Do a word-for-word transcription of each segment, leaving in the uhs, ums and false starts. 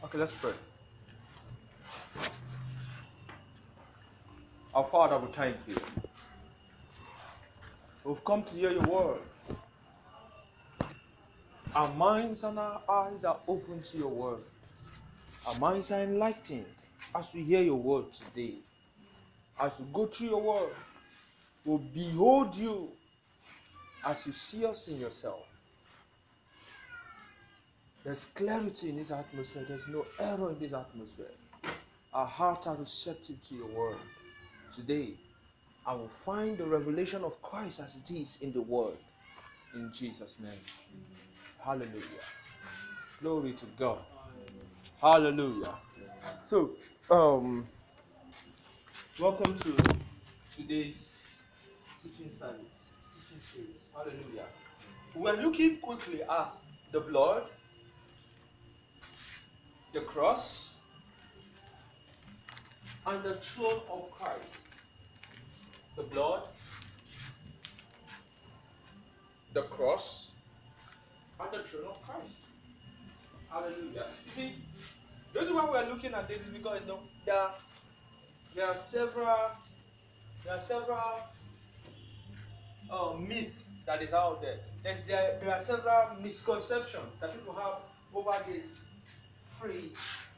Okay, let's pray. Our Father, we thank you. We've come to hear your word. Our minds and our eyes are open to your word. Our minds are enlightened as we hear your word today. As we go through your word, we'll behold you as you see us in yourself. There's clarity in this atmosphere. There's no error in this atmosphere. Our hearts are receptive to your word today. I will find the revelation of Christ as it is in the word. In Jesus' name. Hallelujah. Glory to God. Hallelujah. So, um, welcome to today's teaching service, teaching series. Hallelujah. We are looking quickly at the blood, the cross, and the throne of Christ. The blood, the cross, and the throne of Christ. Hallelujah. You see, the reason why we are looking at this is because you know, there, are, there are several there are several uh, myths that is out there. There's, there. There are several misconceptions that people have over these three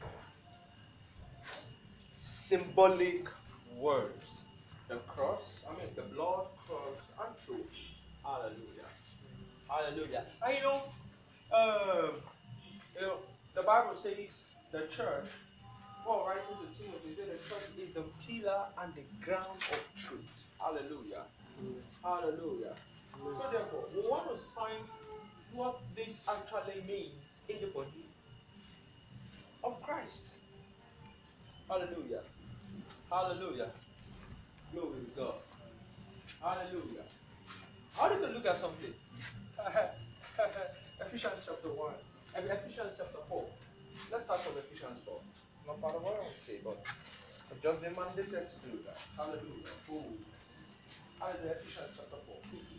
symbolic words. The cross, I mean the blood, cross, and throne. Hallelujah. Hallelujah. And you know, um, you know, the Bible says the church, Paul writing to Timothy, says the church is the pillar and the ground of truth. Hallelujah. Hallelujah. So therefore, we want to find what this actually means in the body of Christ. Hallelujah. Hallelujah. Glory to God. Hallelujah. I want you to look at something. Ephesians chapter one. Ephesians chapter four. Let's start from Ephesians four. It's not part of what I want to say, but I've just been mandated to do that. Hallelujah. Oh. Hallelujah. Ephesians chapter four. Quickly.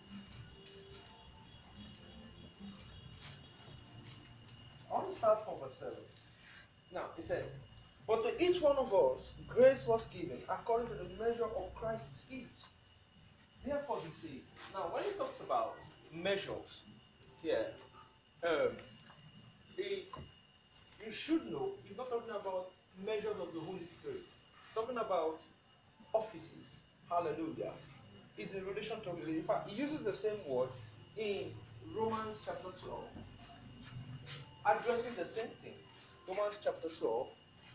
I want to start from verse seven. Now, it says, but to each one of us, grace was given according to the measure of Christ's gift. Therefore, he says, now when he talks about measures here, um, he, you should know, he's not talking about measures of the Holy Spirit. He's talking about offices. Hallelujah. It's in relation to his. In fact, he uses the same word in Romans chapter twelve, addressing the same thing. Romans chapter twelve.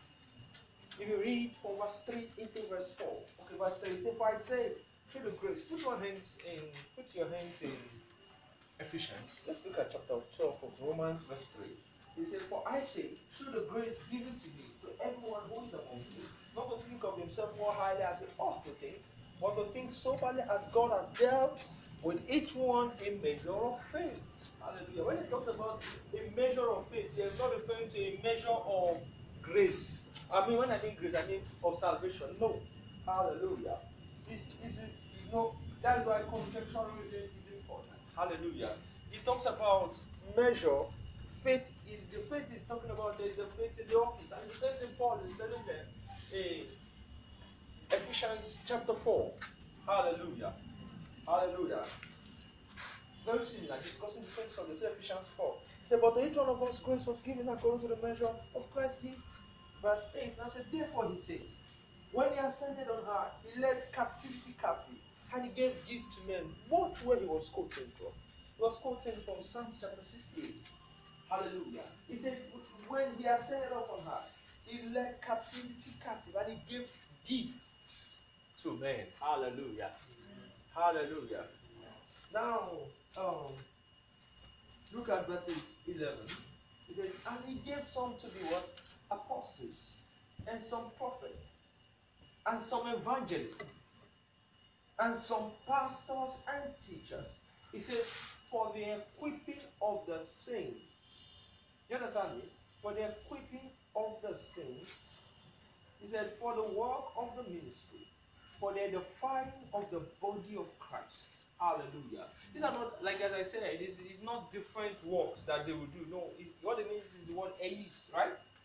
If you read from verse three into verse four, okay, verse three, it says, for I say, through the grace, put your hands in, put your hands in Ephesians. Let's look at chapter twelve of Romans, verse three. He says, for I say, through the grace given to me, to everyone who is among you, not to think of himself more highly as he ought to think, but to think soberly as God has dealt with each one a measure of faith. Hallelujah. When he talks about a measure of faith, he is not referring to a measure of grace. I mean, when I mean grace, I mean of salvation. No. Hallelujah. It's, it's, you know, that's why contextualism is important. Hallelujah. He talks about measure. Faith is the faith is talking about the, the faith in the office. And the same thing Paul is telling them in Ephesians chapter four. Hallelujah. Hallelujah. Very similar, discussing the same subject. So Ephesians four. He said, but to each one of us grace was given according to the measure of Christ's gift. Verse eight. Now said, therefore he says, when he ascended on high, he led captivity captive, and he gave gift to men. Watch where he was quoting from. He was quoting from Psalms chapter sixty-eight. Hallelujah. He said, when he ascended up on high, he led captivity captive, and he gave gifts to men. Hallelujah. Hallelujah. Now, um, look at verses eleven. It says, and he gave some to be what? Apostles, and some prophets, and some evangelists, and some pastors and teachers. He says, for the equipping of the saints. You understand me? For the equipping of the saints. He said, for the work of the ministry, for the edifying of the body of Christ. Hallelujah. These are not, like as I said, it is, it's not different works that they will do. No, it, what it means is the word eis, right?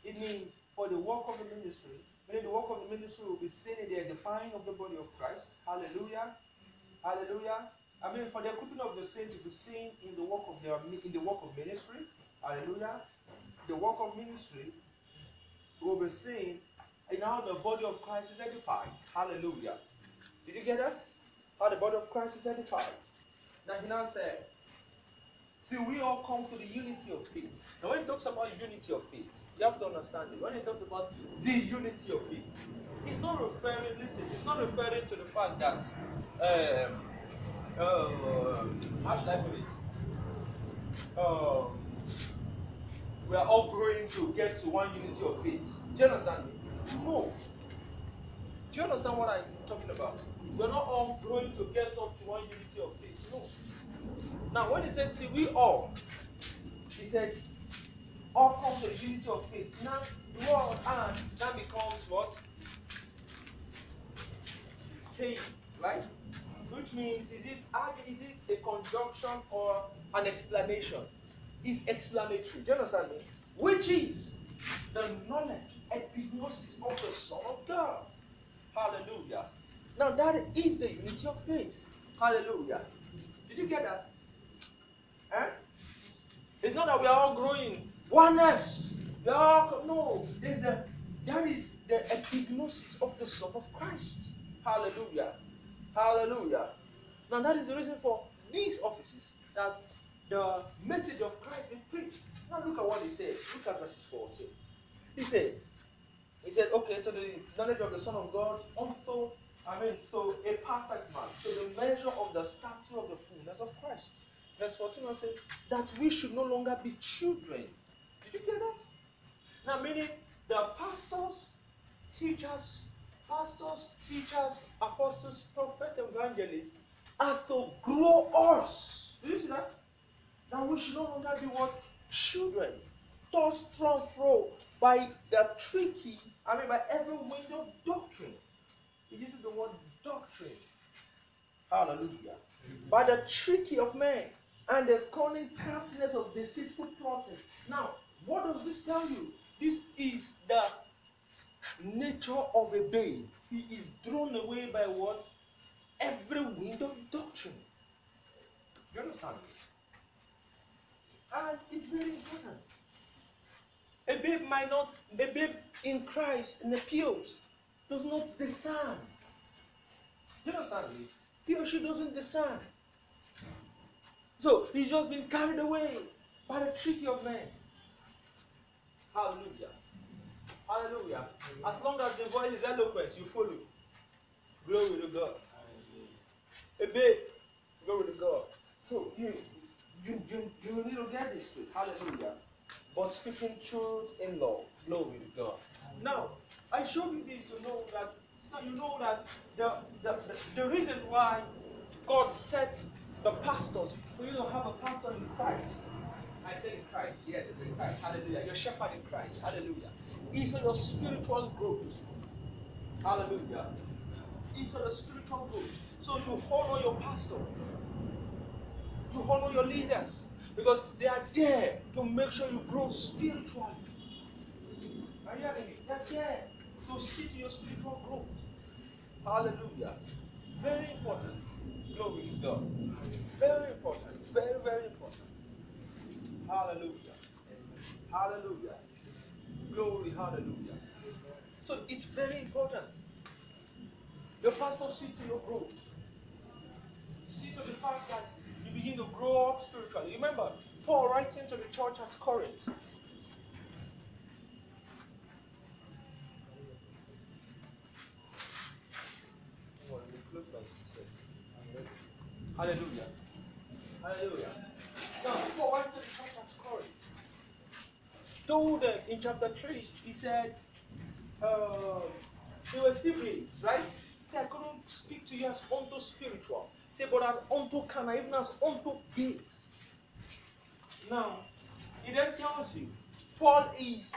It means for the work of the ministry. Meaning the work of the ministry will be seen in the edifying of the body of Christ. Hallelujah. Hallelujah. I mean, for the equipping of the saints to be seen in the work of their in the work of ministry. Hallelujah. The work of ministry will be seen in how the body of Christ is edified. Hallelujah. Did you get that? How the body of Christ is edified. Now he now said, till we all come to the unity of faith. Now when he talks about unity of faith, you have to understand it. When he talks about the unity of faith, he's not referring, listen, he's not referring to the fact that, um, uh, how should I put it? Um, we are all growing to get to one unity of faith. Do you understand me? No. Do you understand what I'm talking about? We're not all growing to get up to one unity of faith. No. Now, when he said, till we all, he said, all come to the unity of faith. Now, the word and now becomes what? K, right? Which means, is it is it a conjunction or an explanation? It's explanatory. Do you understand me? Which is the knowledge, epignosis of the Son of God. Hallelujah. Now, that is the unity of faith. Hallelujah. Did you get that? Eh? It's not that we are all growing oneness. We are all, no, there's the, that is the epignosis of the Son of Christ. Hallelujah. Hallelujah. Now that is the reason for these offices, that the message of Christ be preached. Now look at what he said. Look at verses fourteen. He said, he said, okay, to the knowledge of the Son of God, also, I mean, so a perfect man, to the measure of the stature of the fullness of Christ. Verse fourteen will say that we should no longer be children. Did you get that? Now, meaning the pastors, teachers, pastors, teachers, apostles, prophets, evangelists are to grow us. Do you see that? Now we should no longer be what? Children. Tossed to and fro by the tricky, I mean by every wind of doctrine. He uses the word doctrine. Hallelujah. Mm-hmm. By the tricky of men and the cunning craftiness of deceitful plotting. Now, what does this tell you? This is the nature of a babe. He is drawn away by what? Every wind of doctrine. Do you understand me? And it's very important. A babe might not, a babe in Christ, in the pews, does not discern. Do you understand me? He or she doesn't discern. So he's just been carried away by the tricky of men. Hallelujah. Hallelujah. As long as the voice is eloquent, you follow. Glory to God. A babe, glory to God. So you you you, you need to get this straight. Hallelujah. But speaking truth in love. Glory to God. Now, I showed you this to know that so you know that the, the, the, the reason why God set the pastors for you to have a pastor in Christ. I said in Christ, yes, it's in Christ. Hallelujah. Your shepherd in Christ. Hallelujah. Is for your spiritual growth. Hallelujah. Is for the spiritual growth. So you honor your pastor. You honor your leaders. Because they are there to make sure you grow spiritually. Are you hearing me? They are there to see to your spiritual growth. Hallelujah. Very important. Glory to God. Very important. Very, very important. Hallelujah. Hallelujah. Glory, hallelujah. So it's very important. Your pastor see to your growth. See to the fact that you begin to grow up spiritually. Remember, Paul writing to the church at Corinth. Well, we close by six thirty. Hallelujah. Hallelujah. Now, Paul writing to the church at Corinth told them in chapter three, he said, um, they were still babes, right? He said, I couldn't speak to you as unto spiritual. He said, but as unto carnal, even as unto babes. Now, he then tells you, Paul is,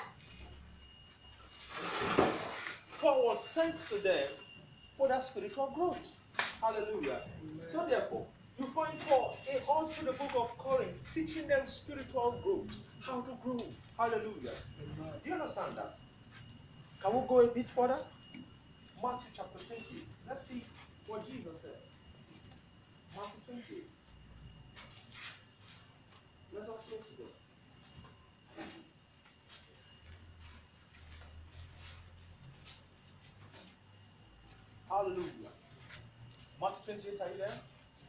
Paul was sent to them for that spiritual growth. Hallelujah. Amen. So therefore, you find Paul in all through the book of Corinth teaching them spiritual growth, how to grow. Hallelujah. Do you understand that? Can we go a bit further? Matthew chapter twenty. Let's see what Jesus said. Matthew twenty. Let's all go together. Hallelujah. Matthew twenty-eight, are you there?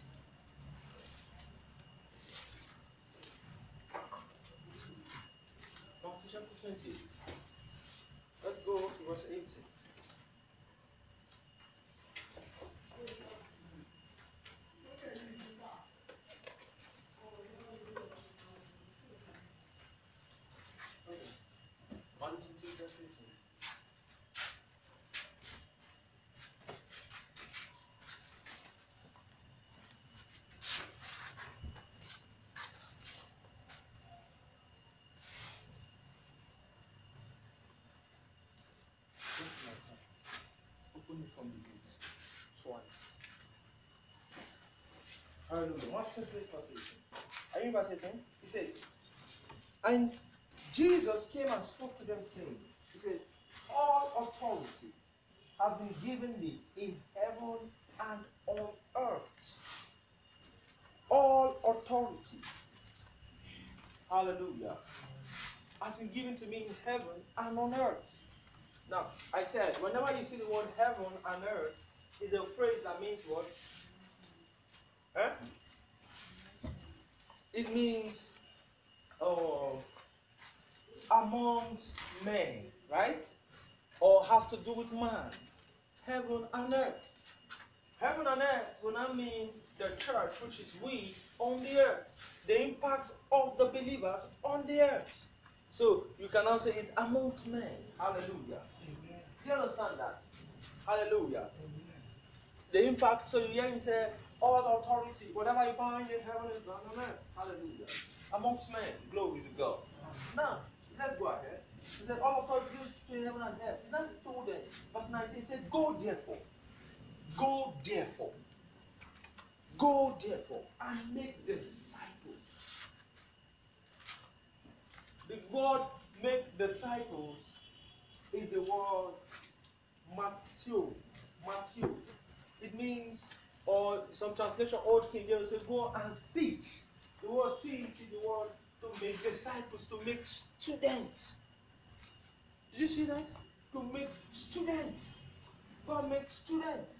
Matthew chapter twenty-eight. Let's go to verse eighteen. Matthew twenty-eight, verse eighteen. Open it from the beginning. Twice. Hallelujah. Matthew twenty-eight, verse eighteen. Are you in verse eighteen? He said, and Jesus came and spoke to them, saying, he said, all authority has been given me in heaven and on earth. All authority, hallelujah, has been given to me in heaven and on earth. Now, I said, whenever you see the word heaven and earth, is a phrase that means what? Huh? It means uh, amongst men, right? Or has to do with man. Heaven and earth. Heaven and earth will not mean the church, which is we, on the earth. The impact of the believers on the earth. So you can now say it's amongst men. Hallelujah. Amen. Do you understand that? Hallelujah. Amen. The impact, so you hear him say, all authority, whatever you bind in heaven is bound on earth. Hallelujah. Amongst men, glory to God. Now, let's go ahead. He said, all authority given to heaven and earth. He then told them, verse nineteen, he said, go therefore. Go therefore. Go therefore and make disciples. The word make disciples is the word Matthew. Matthew. It means, or some translation, Old King James say, go and teach. The word teach is the word to make disciples, to make students. Did you see that? To make students. Go and make students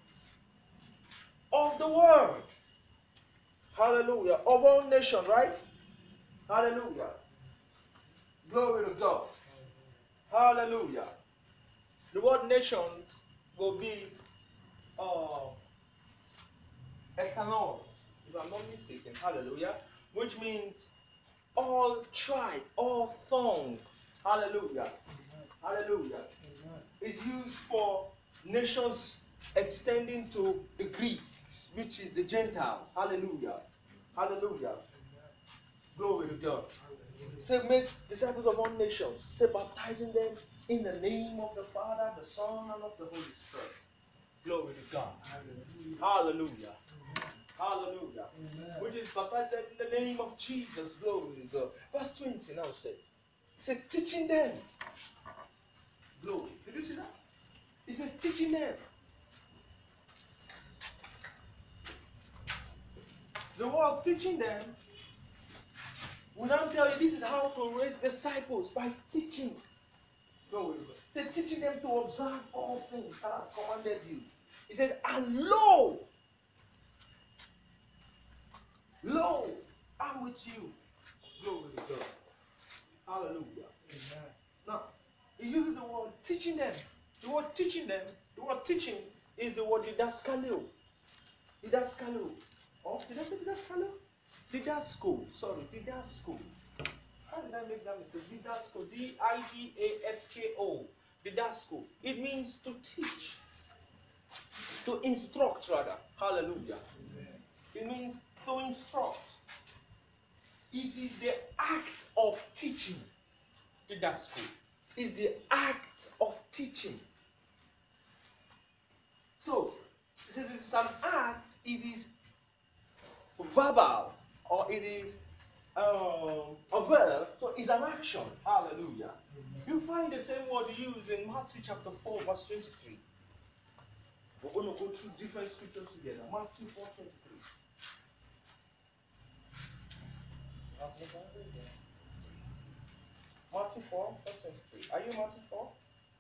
of the world. Hallelujah. Of all nations, right? Hallelujah. Glory to God. Hallelujah. The word nations will be uh, ethnos, if I'm not mistaken. Hallelujah. Which means all tribe, all tongue. Hallelujah. Amen. Hallelujah. Amen. It's used for nations extending to the Greeks, which is the Gentiles. Hallelujah. Hallelujah. Amen. Glory to God. Say, make disciples of all nations. Say, baptizing them in the name of the Father, the Son, and of the Holy Spirit. Glory to God. Hallelujah. Hallelujah. Amen. Hallelujah. Amen. Which is baptized in the name of Jesus. Glory to God. Verse twenty now says, he said, teaching them. Glory. Did you see that? He said, teaching them. The word teaching them will now tell you this is how to raise disciples, by teaching. Glory to God. He said, teaching them to observe all things that I've commanded you. He said, and lo, lo, I'm with you. Glory to God. Hallelujah. Amen. Now, he uses the word teaching them. The word teaching them, the word teaching is the word didaskalio. Didaskalio. Oh, did I say didaskalio? Didasco. Sorry, didasco. How did I make that mistake? Didasco. D I D A S K O. Didasco. It means to teach. To instruct, rather. Hallelujah. Amen. It means to instruct. It is the act of teaching. Didasco. Is the act of teaching. So, since it's an act, it is verbal, or it is um, a verb, so it's an action. Hallelujah. You find the same word used in Matthew chapter four, verse twenty-three. We're going to go through different scriptures together. Matthew four twenty-three. Matthew four, verse twenty-three. Are you Matthew four?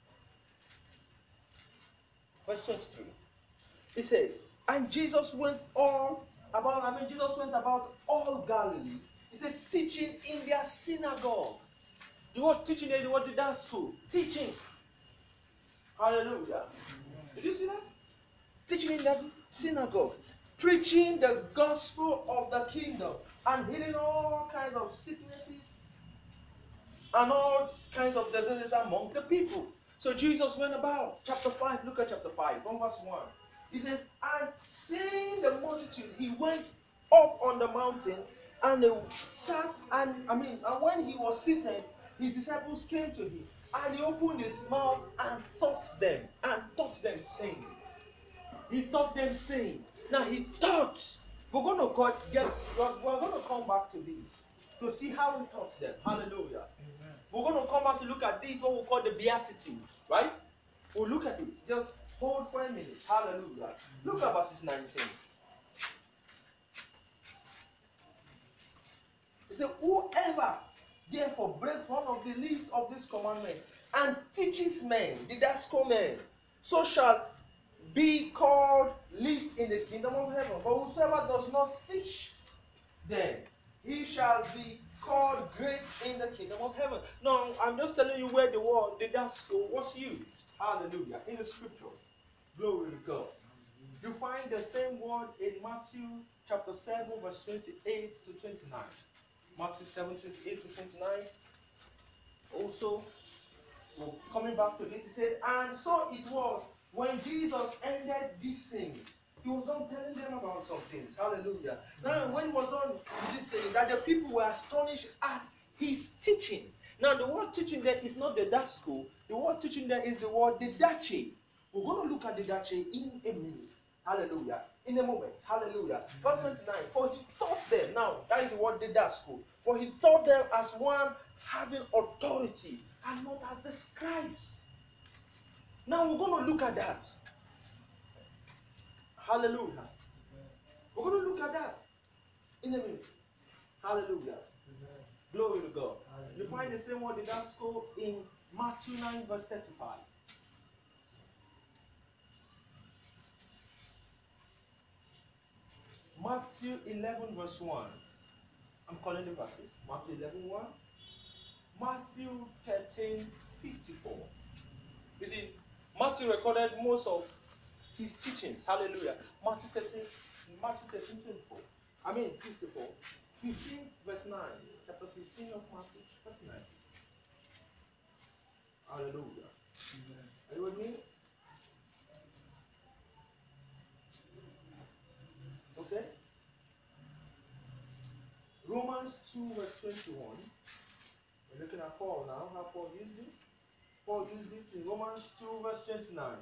Verse twenty-three. It says, and Jesus went all about, I mean, Jesus went about all Galilee. He said, teaching in their synagogue. The word teaching is the word that school. Teaching. Hallelujah. Did you see that? Teaching in the synagogue. Preaching the gospel of the kingdom. And healing all kinds of sicknesses and all kinds of diseases among the people. So Jesus went about. Chapter five, look at chapter five, from verse one. He says, and seeing the multitude, he went up on the mountain and he sat, and I mean, and when he was seated, his disciples came to him, and he opened his mouth and taught them, and taught them, saying, he taught them, saying, now he taught. We're going to get, we're going to come back to this to see how he taught them. Hallelujah. Amen. We're going to come back to look at this, what we call the beatitude, right? We'll look at it. Just hold for a minute. Hallelujah. Look at verses nineteen. It says, whoever therefore breaks one of the least of this commandment and teaches men, the Dasco men, so shall be called least in the kingdom of heaven. But whosoever does not teach them, he shall be called great in the kingdom of heaven. Now, I'm just telling you where the word the Dasco was used. Hallelujah. In the scriptures. Glory to God. You find the same word in Matthew chapter seven, verse twenty-eight to twenty-nine. Matthew seven, twenty-eight to twenty-nine. Also, well, coming back to this, he said, and so it was when Jesus ended these things. He was done telling them about some things. Hallelujah. Now, when he was done with this saying, that the people were astonished at his teaching. Now, the word teaching there is not the Dasco. The word teaching there is the word didache. We're going to look at didache in a minute. Hallelujah. In a moment. Hallelujah. Verse twenty-nine. For he taught them. Now, that is the word didasco. For he taught them as one having authority and not as the scribes. Now, we're going to look at that. Hallelujah. We're going to look at that in a minute. Hallelujah. Glory to God. Hallelujah. You find the same word didasco in Matthew nine, verse thirty-five. Matthew eleven, verse one. I'm calling the verses. Matthew eleven, one. Matthew thirteen, fifty-four. You see, Matthew recorded most of his teachings. Hallelujah. Matthew thirteen, Matthew thirteen, twenty-four. I mean, fifty-four. fifteen, verse nine. Chapter fifteen of Matthew, verse nine. Hallelujah. Amen. Are you with me? Okay. Romans two, verse twenty-one. We're looking at Paul now. How Paul used it. Paul used it in Romans two, verse twenty-nine.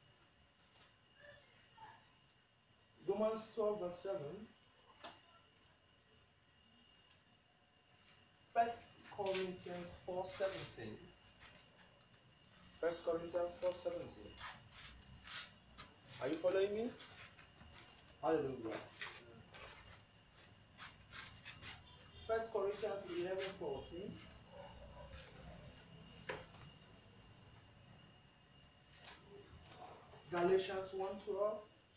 Romans twelve, verse seven. First Corinthians four, seventeen. First Corinthians four, seventeen. Are you following me? Hallelujah. First Corinthians eleven, fourteen. Galatians one, twelve.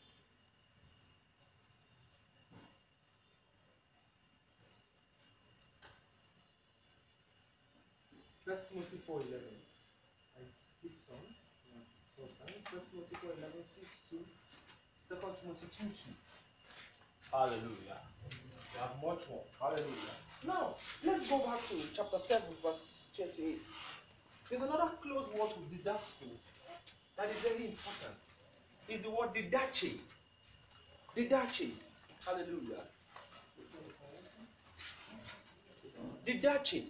First Timothy four, eleven. I skipped some. First Timothy four, eleven, six, two. Second Timothy two, two. Hallelujah. We have much more. Hallelujah. Now, let's go back to chapter seven, verse twenty-eight. There's another close word with didasco that is very important. It's the word didache. Didache. Hallelujah. Didache.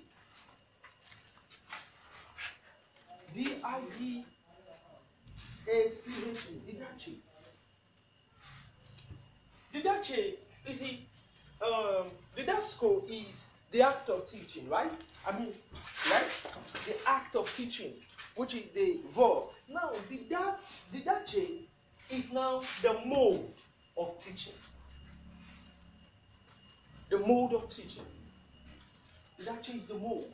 D I D A C H E. Didache. Didache is he um didasco is the act of teaching, right? I mean, right? The act of teaching, which is the verb. Now, the that the didache is now the mode of teaching. The mode of teaching. The didache is the mode.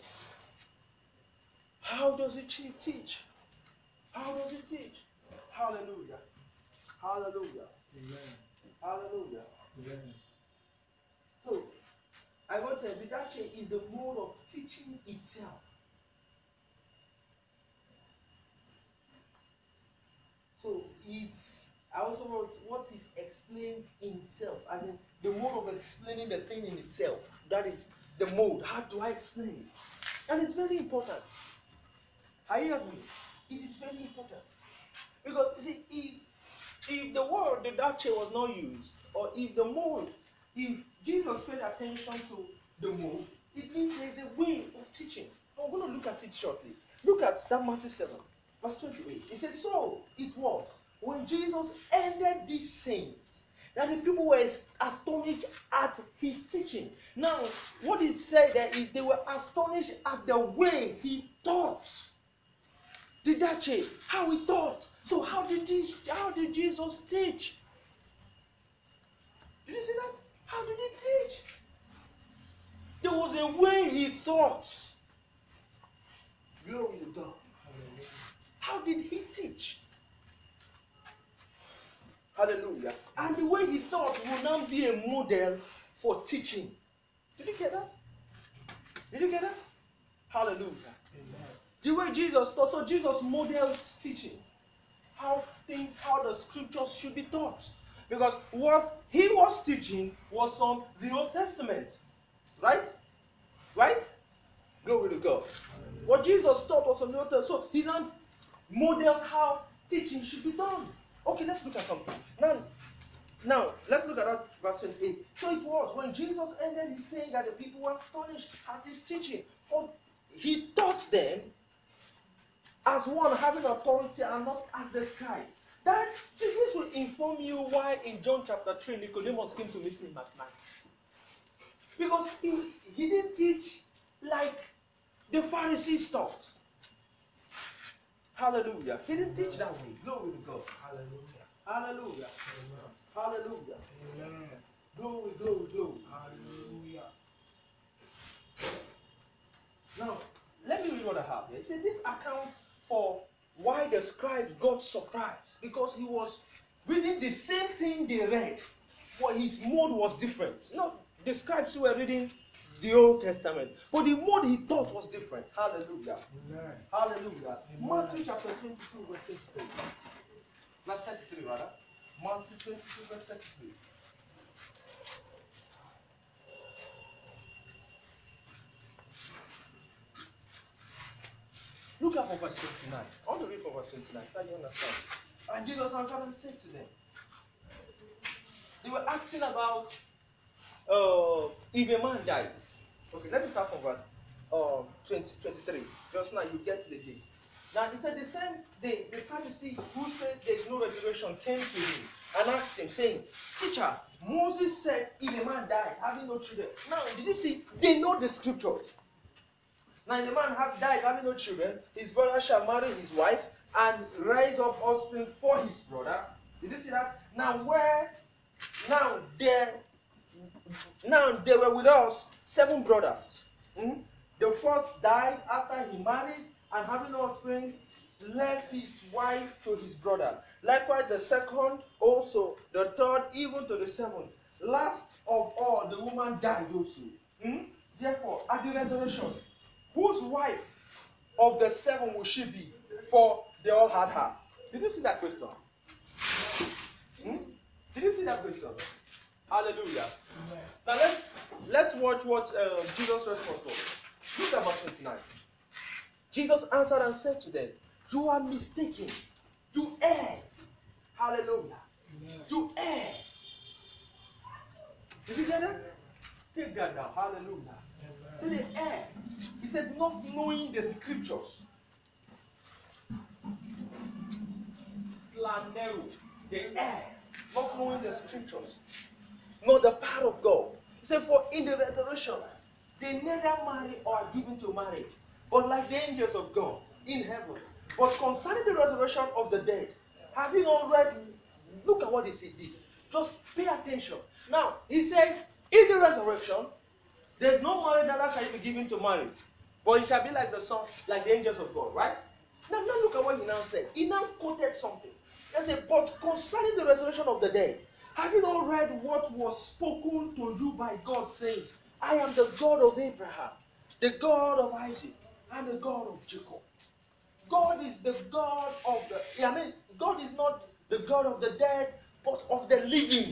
How does it teach? How does it teach? Hallelujah. Hallelujah. Amen. Hallelujah. Amen. So, I want to say the didache is the mode of teaching itself. So it's, I also wrote what is explained in itself, as in the mode of explaining the thing in itself. That is the mode. How do I explain it? And it's very important. Are you with me? It is very important. Because you see, if if the word the didache was not used, or if the mode, if Jesus paid attention to the mode, it means there is a way of teaching. I'm going to look at it shortly. Look at that Matthew seven, verse twenty-eight. It says, so it was when Jesus ended this saying that the people were astonished at his teaching. Now, what he said there is they were astonished at the way he taught. Did that change? How he taught. So how did he, how did Jesus teach? Did you see that? How did he teach? There was a way he thought. Glory to God. How did he teach? Hallelujah. And the way he thought will now be a model for teaching. Did you get that? Did you get that? Hallelujah. Amen. The way Jesus taught, so Jesus modeled teaching. How things, how the scriptures should be taught. Because what he was teaching was from the Old Testament. Right? Right? Glory to God. What Jesus taught was from the Old Testament. So he now models how teaching should be done. Okay, let's look at something. Now, now let's look at that verse twenty-eight. So it was when Jesus ended his saying that the people were astonished at his teaching. For he taught them as one having authority and not as the scribes. That, see, this will inform you why in John chapter three Nicodemus came to meet him at night. Because he, he didn't teach like the Pharisees taught. Hallelujah. He didn't teach that way. Glory to God. Hallelujah. Hallelujah. Amen. Hallelujah. Amen. Glory, glory, glory. Hallelujah. Now, let me read what I have here. It said this accounts for why the scribes got surprised. Because he was reading the same thing they read, but his mode was different. No, the scribes who were reading the Old Testament, but the mode he taught was different. Hallelujah. Amen. Hallelujah. Amen. Matthew chapter twenty-two, verse thirty-three. Verse thirty-three, rather. Matthew twenty-two, verse thirty-three. Look at from verse twenty-nine. I want to read from verse twenty-nine. Can you understand? And Jesus answered and said to them, they were asking about uh, if a man died. Okay, let me start from verse um, twenty, twenty-three. Just now you get to the gist. Now he said the same day the Sadducees who said there is no resurrection came to him and asked him, saying, Teacher, Moses said if a man died, having no children. Now, did you see? They know the scriptures. Now, if a man have died having no children, his brother shall marry his wife and raise up offspring for his brother. Did you see that? Now, where now there now there were with us seven brothers. Hmm? The first died after he married and having no offspring left his wife to his brother. Likewise the second also, the third even to the seventh. Last of all the woman died also. Hmm? Therefore at the resurrection, whose wife of the seven will she be? For they all had her. Did you see that question? Hmm? Did you see that question? Hallelujah. Amen. Now let's let's watch what uh, Jesus' response was. Look at verse twenty-nine. Jesus answered and said to them, you are mistaken. You err. Hallelujah. Amen. You err. Did you get that? Take that down. Hallelujah. Amen. So they err. He said, not knowing the scriptures. Flanero. They err. Not knowing the scriptures. Not the power of God. He said, for in the resurrection, they neither marry or are given to marriage, but like the angels of God in heaven. But concerning the resurrection of the dead, have you not read? Look at what he did. Just pay attention. Now, he says, in the resurrection, there's no marriage that shall be given to marriage, but it shall be like the son, like the angels of God, right? Now, now look at what he now said. He now quoted something. He said, but concerning the resurrection of the dead, have you not read what was spoken to you by God, saying, I am the God of Abraham, the God of Isaac, and the God of Jacob. God is the God of the, I mean, God is not the God of the dead, but of the living.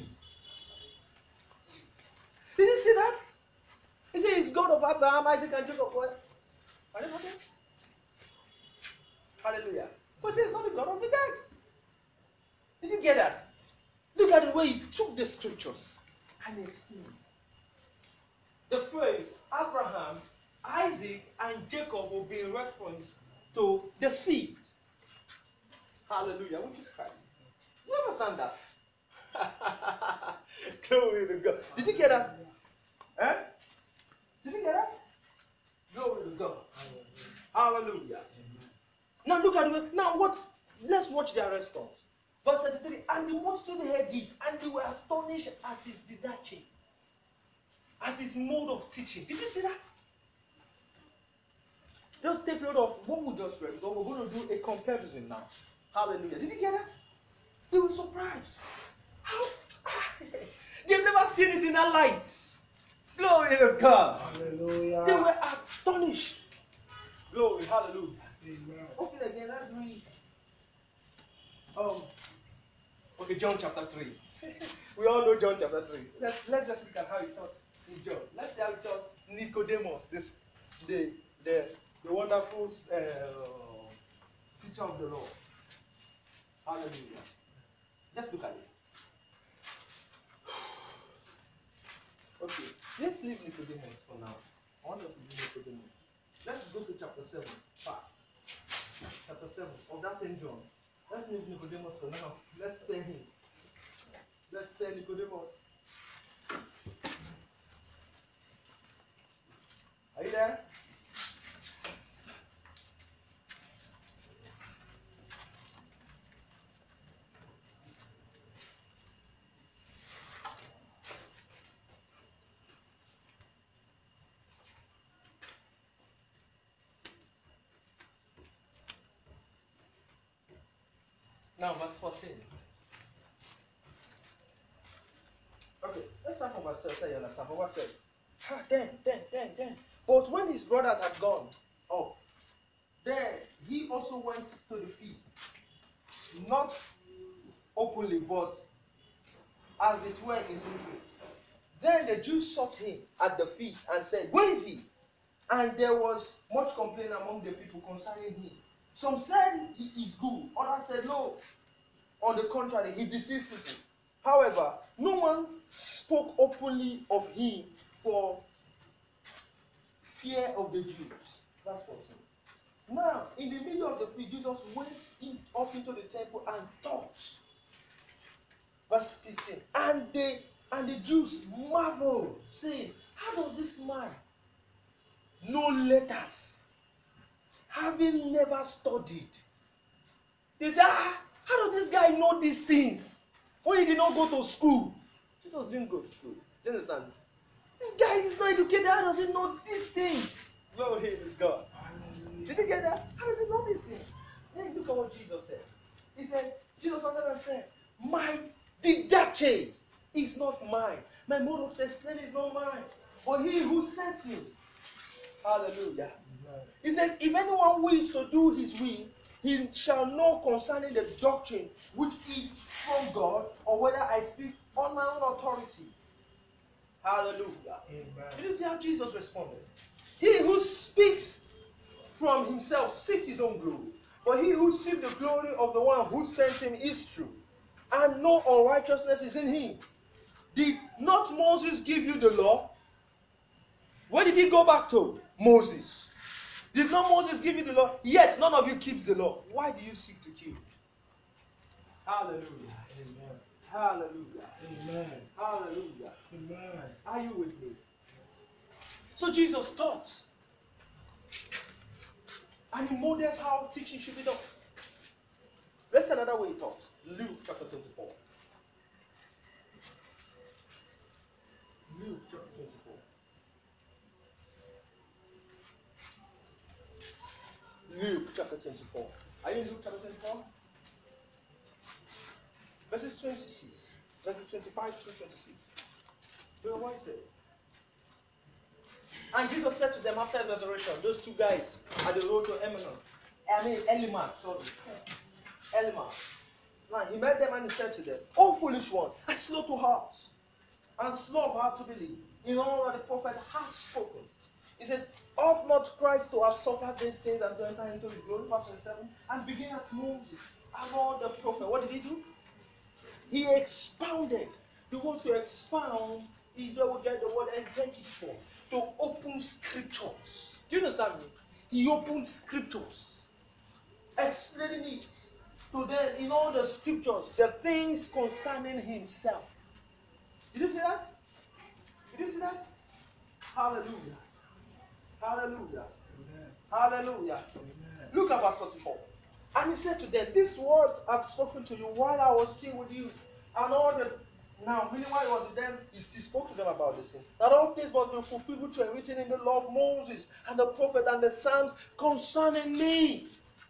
Did you see that? He said he's God of Abraham, Isaac, and Jacob. What? Are you okay? Hallelujah. But he says not the God of the dead. Did you get that? Look at the way he took the scriptures and explained. The phrase Abraham, Isaac, and Jacob will be in reference to the seed. Hallelujah, which is Christ. Do you understand that? Glory to God. Did you get that? Eh? Did you get that? Glory to God. Hallelujah. Now look at it. Now what? Let's watch their response. Verse thirty-three. And the multitude heard this, and they were astonished at his didache, at his mode of teaching. Did you see that? Just take note of what we just read, because we're going to do a comparison now. Hallelujah. Did you get that? They were surprised. How? They've never seen it in their lights. Glory to God. Hallelujah. They were astonished. Glory. Hallelujah. Amen. Okay, again, let's read. Um, okay, John chapter three. We all know John chapter three. Let's, let's just look at how he taught in John. Let's see how he taught Nicodemus, this, the, the, the wonderful uh, teacher of the law. Hallelujah. Let's look at it. Okay, let's leave Nicodemus for now. I want us to do Nicodemus. Let's go to chapter seven fast. Chapter seven of that same John. Let's leave Nicodemus for now. Let's spare him. Let's spare Nicodemus. Are you there? Now, verse fourteen. Okay, let's start from verse twelve so you understand. But what said? Ah, then, then, then, then. But when his brothers had gone up, then he also went to the feast. Not openly, but as it were in secret. Then the Jews sought him at the feast and said, where is he? And there was much complaint among the people concerning him. Some said he is good. Others said no. On the contrary, he deceives people. However, no one spoke openly of him for fear of the Jews. Verse fourteen. Now, in the middle of the feast, Jesus went in, up into the temple and taught. Verse fifteen. And they and the Jews marveled, saying, how does this man know letters, having never studied? They say, ah, how does this guy know these things when he did not go to school? Jesus didn't go to school. Do you understand? This guy is not educated. How does he know these things? Glory to God. Did you get that? How does he know these things? Then look at what Jesus said. He said, Jesus answered and said, my didache is not mine. My mode of testimony is not mine. But he who sent me. Hallelujah. He said, if anyone wills to do his will, he shall know concerning the doctrine which is from God, or whether I speak on my own authority. Hallelujah. Amen. Did you see how Jesus responded? He who speaks from himself seeks his own glory. But he who seeks the glory of the one who sent him is true. And no unrighteousness is in him. Did not Moses give you the law? Where did he go back to? Moses. Did not Moses give you the law? Yet none of you keeps the law. Why do you seek to kill? Hallelujah. Amen. Hallelujah. Amen. Hallelujah. Amen. Are you with me? So Jesus taught. And he models how teaching should be done. Let's see another way he taught. Luke chapter twenty-four. Luke chapter twenty-four. Luke chapter twenty-four. Are you in Luke chapter twenty-four? Verses twenty-six. Verses twenty-five to twenty-six. Do you know what he said? And Jesus said to them after his resurrection, those two guys at the road to Emmaus. I mean, Elimas, sorry. Elimas. Now he met them and he said to them, O foolish one, and slow to heart, and slow of heart to believe in all that the prophet has spoken. He says, ought not Christ to have suffered these things and to enter into his glory? Verse twenty-seven. And begin at Moses and all the prophet. What did he do? He expounded. The word to expound is where we get the word exegesis from. To open scriptures. Do you understand me? He opened scriptures. Explaining it to them in all the scriptures, the things concerning himself. Did you see that? Did you see that? Hallelujah. Hallelujah. Amen. Hallelujah. Amen. Look at verse forty-four. And he said to them, this word I've spoken to you while I was still with you. And all the now, meaning while he was with them, he still spoke to them about this thing. That all things must be fulfilled which were written in the law of Moses and the prophet and the Psalms concerning me.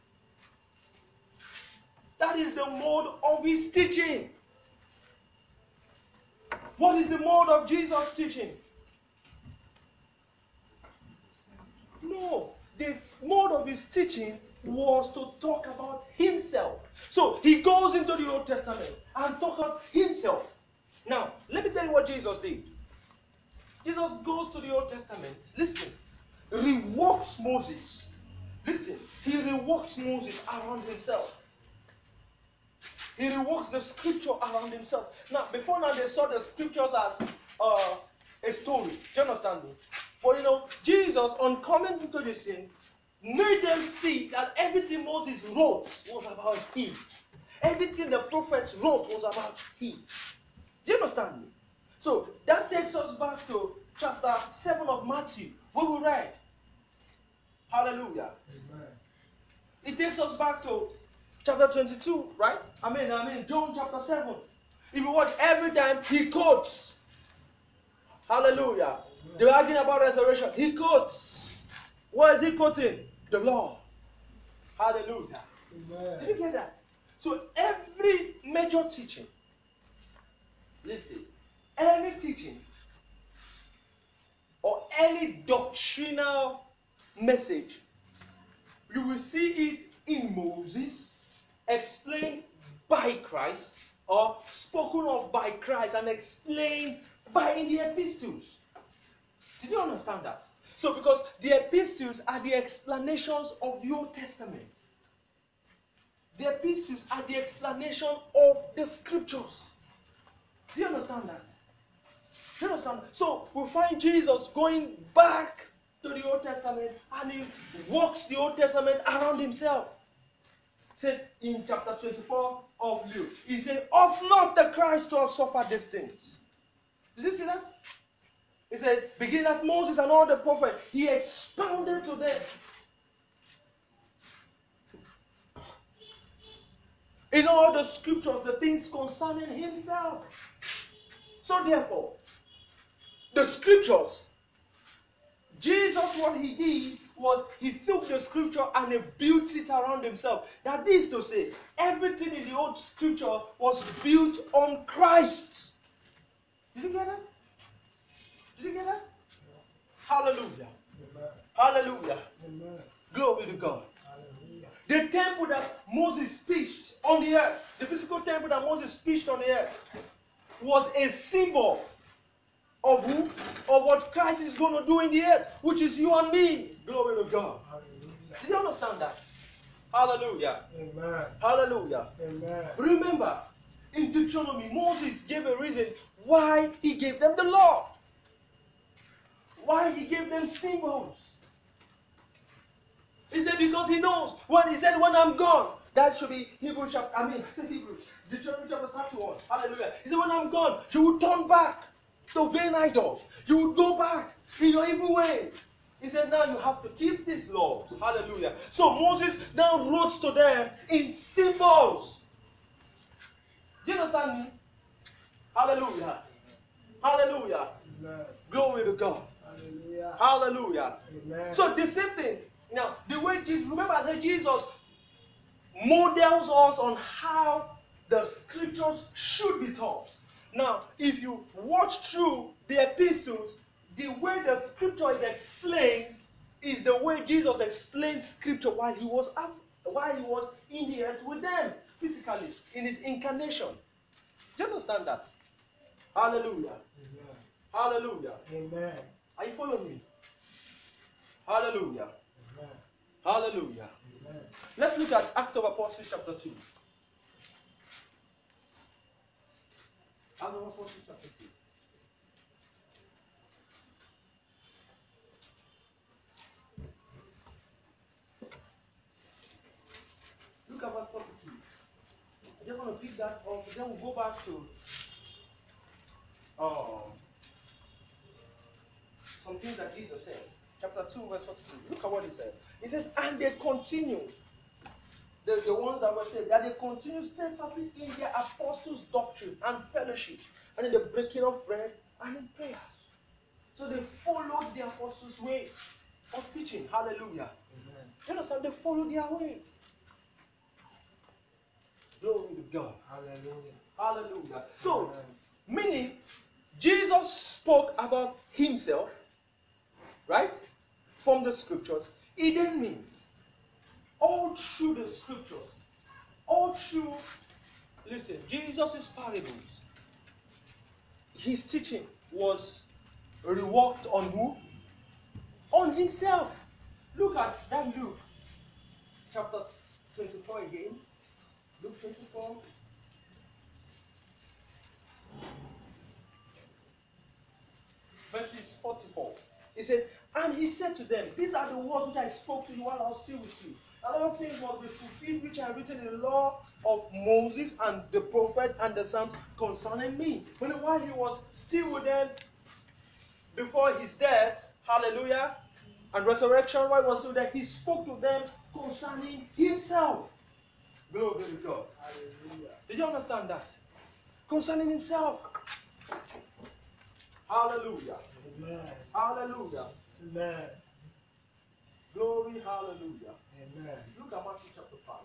That is the mode of his teaching. What is the mode of Jesus' teaching? No. The mode of his teaching was to talk about himself. So he goes into the Old Testament and talk about himself. Now, let me tell you what Jesus did. Jesus goes to the Old Testament. Listen. Reworks Moses. Listen. He reworks Moses around himself. He reworks the scripture around himself. Now, before now, they saw the scriptures as uh, a story. Do you understand me? But you know, Jesus, on coming into the scene, made them see that everything Moses wrote was about him. Everything the prophets wrote was about him. Do you understand me? So, that takes us back to chapter seven of Matthew, where we read. Hallelujah. Amen. It takes us back to chapter twenty-two, right? I mean, I mean, John chapter seven. If you watch every time, he quotes. Hallelujah. Amen. They were arguing about resurrection. He quotes. What is he quoting? The law. Hallelujah. Amen. Did you get that? So every major teaching, listen, any teaching or any doctrinal message, you will see it in Moses, explained by Christ, or spoken of by Christ and explained by in the epistles. Did you understand that? So, because the epistles are the explanations of the Old Testament. The epistles are the explanation of the scriptures. Do you understand that? Do you understand? So, we find Jesus going back to the Old Testament and he walks the Old Testament around himself. Said in chapter twenty-four of Luke, he said, ought not the Christ to have suffered these things? Did you see that? He said, beginning at Moses and all the prophets, he expounded to them in all the scriptures the things concerning himself. So therefore, the scriptures, Jesus, what he did was he took the scripture and he built it around himself. That is to say, everything in the old scripture was built on Christ. Did you get that? Did you get that? Hallelujah. Amen. Hallelujah. Amen. Glory to God. Hallelujah. The temple that Moses pitched on the earth, the physical temple that Moses pitched on the earth, was a symbol of who? Of what Christ is going to do in the earth, which is you and me. Glory to God. Hallelujah. Do you understand that? Hallelujah. Amen. Hallelujah. Amen. Remember, in Deuteronomy, Moses gave a reason why he gave them the law. Why he gave them symbols. He said because he knows. When he said, when I'm gone, that should be Hebrews chapter, I mean, I said Hebrews, Deuteronomy chapter thirty-one. Hallelujah. He said, when I'm gone, you will turn back to vain idols. You would go back in your evil ways. He said, now you have to keep these laws. Hallelujah. So Moses now wrote to them in symbols. Do you understand me? Hallelujah. Hallelujah. Amen. Glory to God. Hallelujah. Hallelujah. Amen. So the same thing. Now, the way Jesus, remember I said Jesus models us on how the scriptures should be taught. Now, if you watch through the epistles, the way the scripture is explained is the way Jesus explained scripture while he was up, while he was in the earth with them physically in his incarnation. Do you understand that? Hallelujah. Amen. Hallelujah. Amen. Are you following me? Hallelujah. Amen. Hallelujah. Amen. Let's look at Acts of Apostles chapter two. Acts of Apostles chapter two. Look at verse forty-two. I just want to pick that up. Then we'll go back to um, some things that Jesus said. Chapter two, verse forty-two. Look at what he said. He said, and they continued, the, the ones that were saved, that they continued steadfastly in their apostles' doctrine and fellowship, and in the breaking of bread and in prayers. So they followed the apostles' way of teaching. Hallelujah. Amen. You understand? They followed their ways. Glory to God. Hallelujah. Hallelujah. So, Amen. meaning, Jesus spoke about himself, right? From the scriptures. It then means, all through the scriptures, all through, listen, Jesus' parables, his teaching was reworked on who? On himself. Look at that Luke chapter twenty-four again. Luke twenty-four. Verses forty-four. He said, and he said to them, these are the words which I spoke to you while I was still with you. And all things must be fulfilled which are written in the law of Moses and the prophet and the Psalms concerning me. When while he was still with them before his death, hallelujah, and resurrection, while he was still there, he spoke to them concerning himself. Glory to God. Hallelujah. Did you understand that? Concerning himself. Hallelujah. Amen. Hallelujah. Amen. Glory, hallelujah. Amen. Look at Matthew chapter five.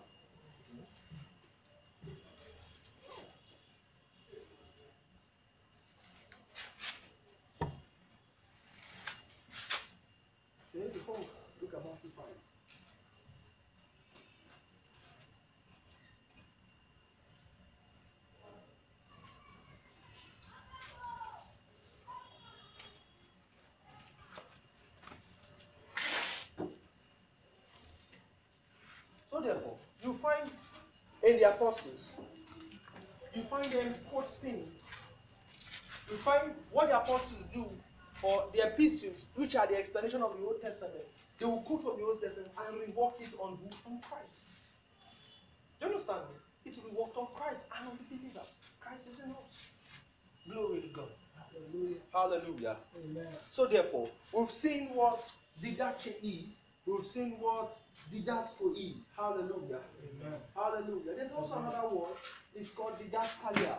Okay, before we look at Matthew five. So therefore, you find in the apostles, you find them quote things. You find what the apostles do, or the epistles, which are the explanation of the Old Testament. They will quote from the Old Testament and rework it on who? On Christ. Do you understand me? It will be worked on Christ and on the believers. Christ is in us. Glory to God. Hallelujah. Hallelujah. Amen. So therefore, we've seen what didache is. We've seen what didasco is. Hallelujah. Amen. Hallelujah. There's also Amen. another word. It's called didaskalia.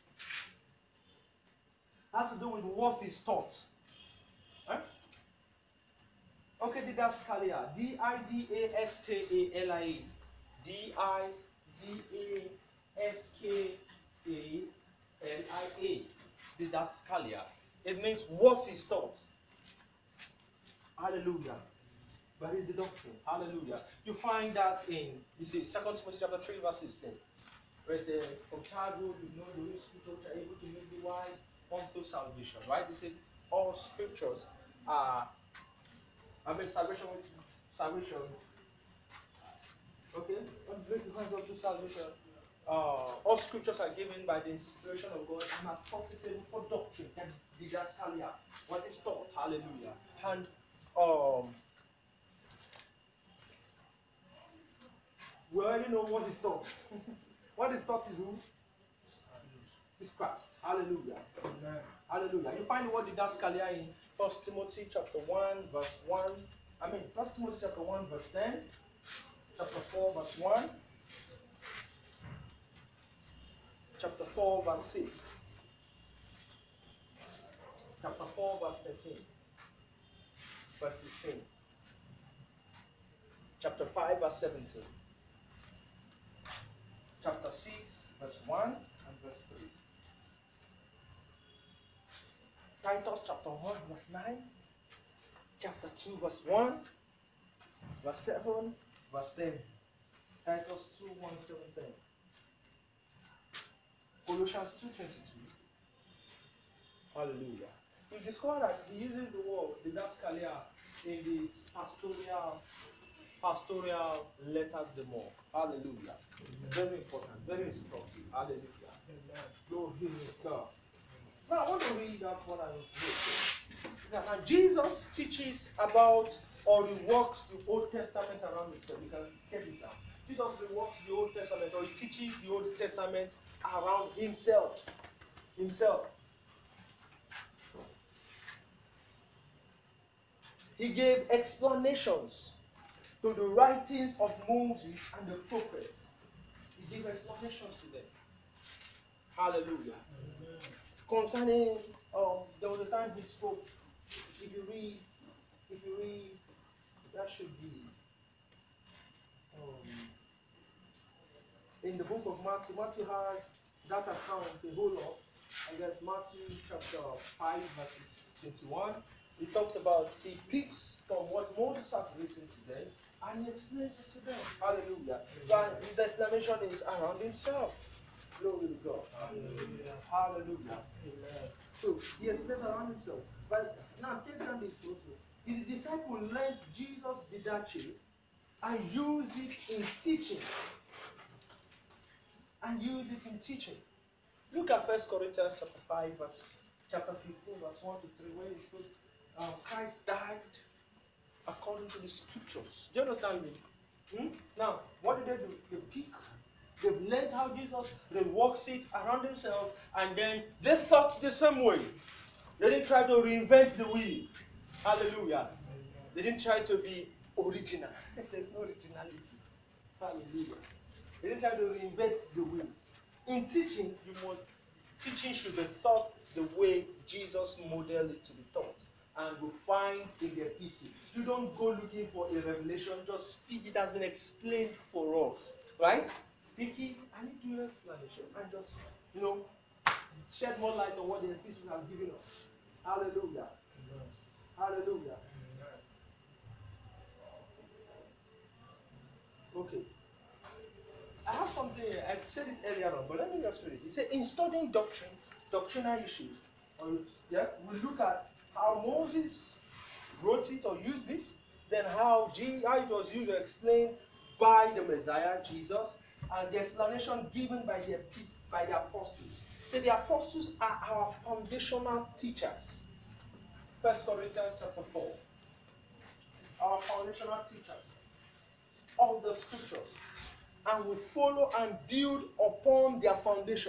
Has to do with what is taught. Huh? Okay, didaskalia. D I D A S K A L I A. D I D A S K A L I A. Didaskalia. It means what is taught. Hallelujah. But it's the doctrine. Hallelujah. You find that in, you see, Second Timothy chapter three, verse sixteen. Where it says, from childhood you know the Holy Spirit which are able to make you wise unto salvation. Right? It said all scriptures are, I mean salvation with salvation. Okay? Don't make you wise unto salvation. Uh, all scriptures are given by the inspiration of God and are profitable for doctrine. That's didaskalia. What is taught. Hallelujah. And um we already know what is taught. What is taught is who? is Christ. Hallelujah. Amen. Hallelujah. You find the word didaskalia in First Timothy chapter one, verse one. I mean, First Timothy chapter one, verse ten. Chapter four, verse one. Chapter four, verse six. Chapter four, verse thirteen. Verse sixteen. Chapter five, verse seventeen. Chapter six, verse one and verse three. Titus chapter one, verse nine. Chapter two, verse one. Verse seven, verse ten. Titus two, one, seven, ten. Colossians two, twenty-two. Hallelujah. You discover that he uses the word didaskalia in these pastoral pastoral letters the more. Hallelujah. Amen. Very important, very instructive. Hallelujah. Amen. Glory to God. Now I want to read that one I wrote. Now Jesus teaches about or reworks the Old Testament around himself. You can get this down. Jesus reworks the Old Testament or he teaches the Old Testament around himself. Himself. He gave explanations to the writings of Moses and the prophets. He gave explanations to them. Hallelujah. Amen. Concerning, um, there was a time he spoke. If you read, if you read, that should be um, in the book of Matthew. Matthew has that account a whole lot. I guess Matthew chapter five, verses twenty-one. He talks about, he picks from what Moses has written to them and he explains it to them. Hallelujah. So his explanation is around himself. Glory to God. Hallelujah. Hallelujah. Amen. So he explains around himself. But now take down this also. His disciple learned Jesus didache and used it in teaching. And use it in teaching. Look at First Corinthians chapter five, verse chapter fifteen, verse one to three, where he spoke, um, Christ died according to the scriptures. Do you understand me? Hmm? Now, what did they do? They pick, they've learned how Jesus reworks it around themselves, and then they thought the same way. They didn't try to reinvent the wheel. Hallelujah. They didn't try to be original. There's no originality. Hallelujah. They didn't try to reinvent the wheel. In teaching, you must teaching should be taught the way Jesus modeled it to be taught. And we find in the epistle. You don't go looking for a revelation, just speak it has been explained for us. Right? Pick it and you do your explanation. And just, you know, shed more light on what the epistles have given us. Hallelujah. Amen. Hallelujah. Amen. Okay. I have something here. I said it earlier on, but let me just read it. It said, in studying doctrine, doctrinal issues, or, yeah, we look at how Moses wrote it or used it, then how, G, how it was used or explained by the Messiah, Jesus, and the explanation given by the, by the apostles. So the apostles are our foundational teachers. First Corinthians chapter four. Our foundational teachers of the scriptures. And will follow and build upon their foundation.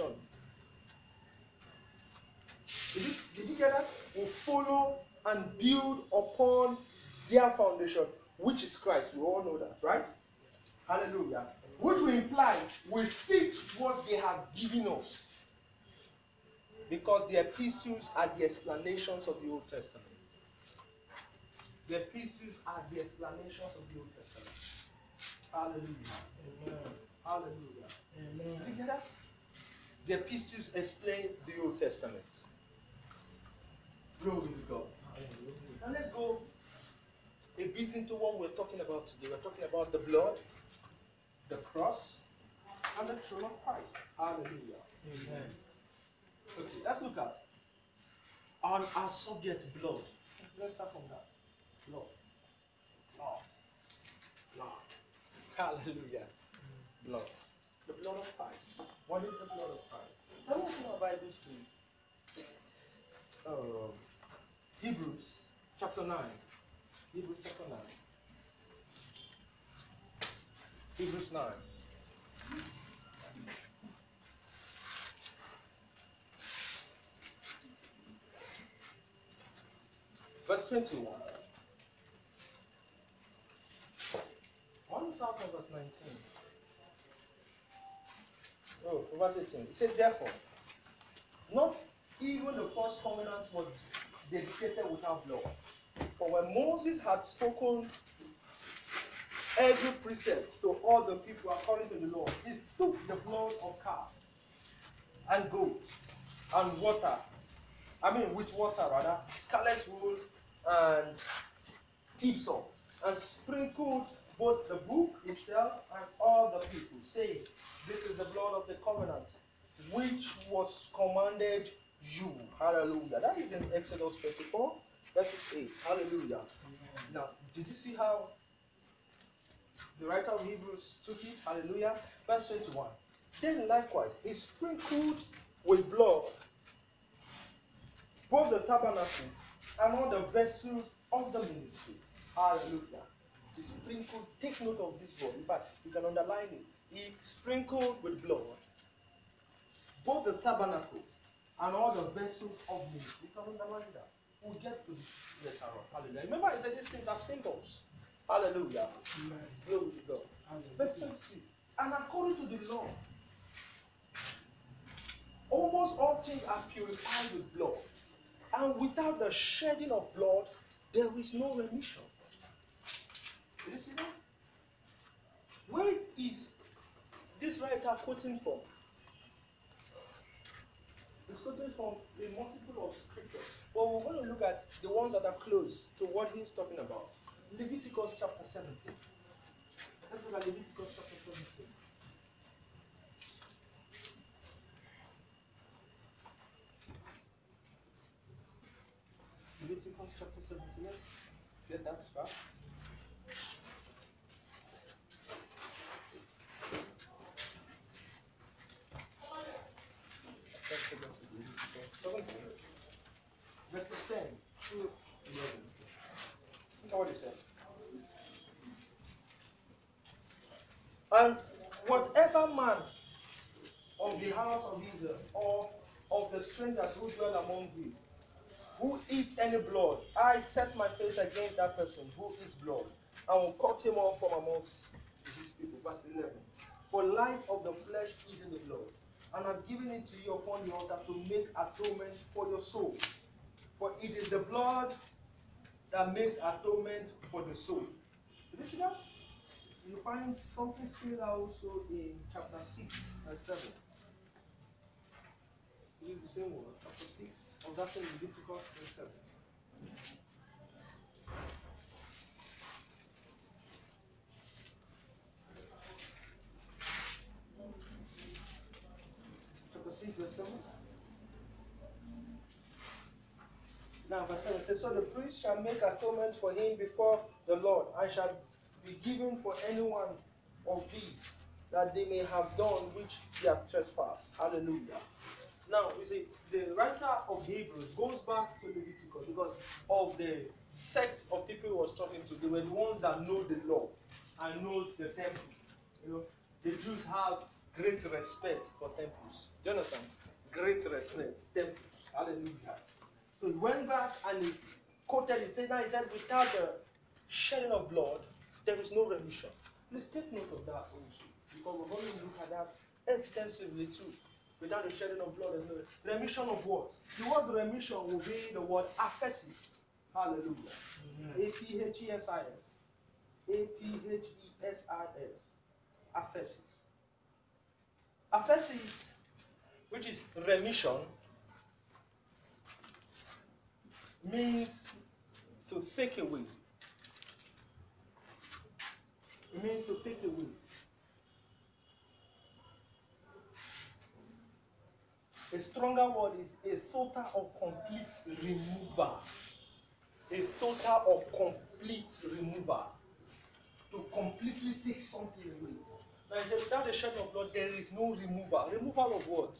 Did you, did you get that? Will follow and build upon their foundation, which is Christ. We all know that, right? Hallelujah. Which will imply we fit what they have given us. Because the epistles are the explanations of the Old Testament. The epistles are the explanations of the Old Testament. Hallelujah. Amen. Hallelujah. Amen. Did you get that? The epistles explain the Old Testament. Glory to God. Hallelujah. Now let's go a bit into what we're talking about today. We're talking about the blood, the cross, and the throne of Christ. Hallelujah. Amen. Okay, let's look at on our subject, blood. Let's start from that. Blood. Blood. Blood. Hallelujah. Blood. The blood of Christ. What is the blood of Christ? Let me open our Bibles to um, Hebrews chapter nine. Hebrews chapter nine. Hebrews nine. twenty-one. I want to start from verse nineteen. Oh, verse eighteen. It said, therefore, not even the first covenant was dedicated without blood. For when Moses had spoken every precept to all the people according to the law, he took the blood of calves and goats and water, I mean with water rather, scarlet wool and hyssop, and sprinkled both the book itself and all the people, saying, this is the blood of the covenant, which was commanded you. Hallelujah. That is in Exodus twenty-four, verses eight. Hallelujah. Amen. Now, did you see how the writer of Hebrews took it? Hallelujah. Verse twenty-one. Then likewise, he sprinkled with blood both the tabernacle and all the vessels of the ministry. Hallelujah. He sprinkled, take note of this word. In fact, you can underline it. He sprinkled with blood both the tabernacle and all the vessels of ministry. You can underline that. We'll get to this later on. Hallelujah. Remember, I said these things are symbols. Hallelujah. Amen. Glory to God. Hallelujah. Verse twenty-two. And according to the law, almost all things are purified with blood. And without the shedding of blood, there is no remission. Did you see that? Where is this writer quoting from? He's quoting from a multiple of scriptures. But we're going to look at the ones that are close to what he's talking about. Leviticus chapter seventeen. Let's look at Leviticus chapter seventeen. Leviticus chapter seventeen. Let's get that fast. seventeen. Verses ten to eleven. Look at what he said. And whatever man of the house of Israel or of the strangers who dwell among you, who eat any blood, I set my face against that person who eats blood, and will cut him off from amongst his people. Verse eleven. For life of the flesh is in the blood, and I've given it to you upon the altar to make atonement for your soul. For it is the blood that makes atonement for the soul. Did you see that? You find something similar also in chapter six, verse seven. It is the same word, chapter six of that same Leviticus, verse seven. Chapter six, verse seven. Now, verse seven says, so the priest shall make atonement for him before the Lord, and shall be given for any one of these, that they may have done which they have trespassed. Hallelujah. Now, you see, the writer of Hebrews goes back to Leviticus because of the sect of people he was talking to. They were the ones that know the law and knows the temple. You know, the Jews have great respect for temples. Do you understand? Great respect. Temples. Hallelujah. So he went back and he quoted, he said, now he said, without the shedding of blood, there is no remission. Please take note of that also, because we're going to look at that extensively too. Without the shedding of blood, there's no remission of what? The word remission will be the word aphesis. Hallelujah. A P H E S I S. A P H E S I S. Aphesis. Aphesis, which is remission, means to take away. It means to take away. A stronger word is a total or complete removal. A total or complete removal. To completely take something away. Now, he said, without the shedding of blood, there is no removal. Removal of what?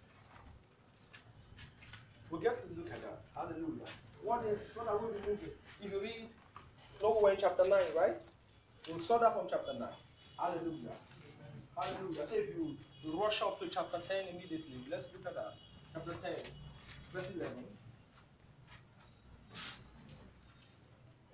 We'll get to look at that. Hallelujah. What is, what are we removing? If you read, no, we're in chapter nine, right? We'll start that from chapter nine. Hallelujah. Hallelujah. So if you, you rush up to chapter ten immediately, let's look at that. Chapter ten, verse eleven.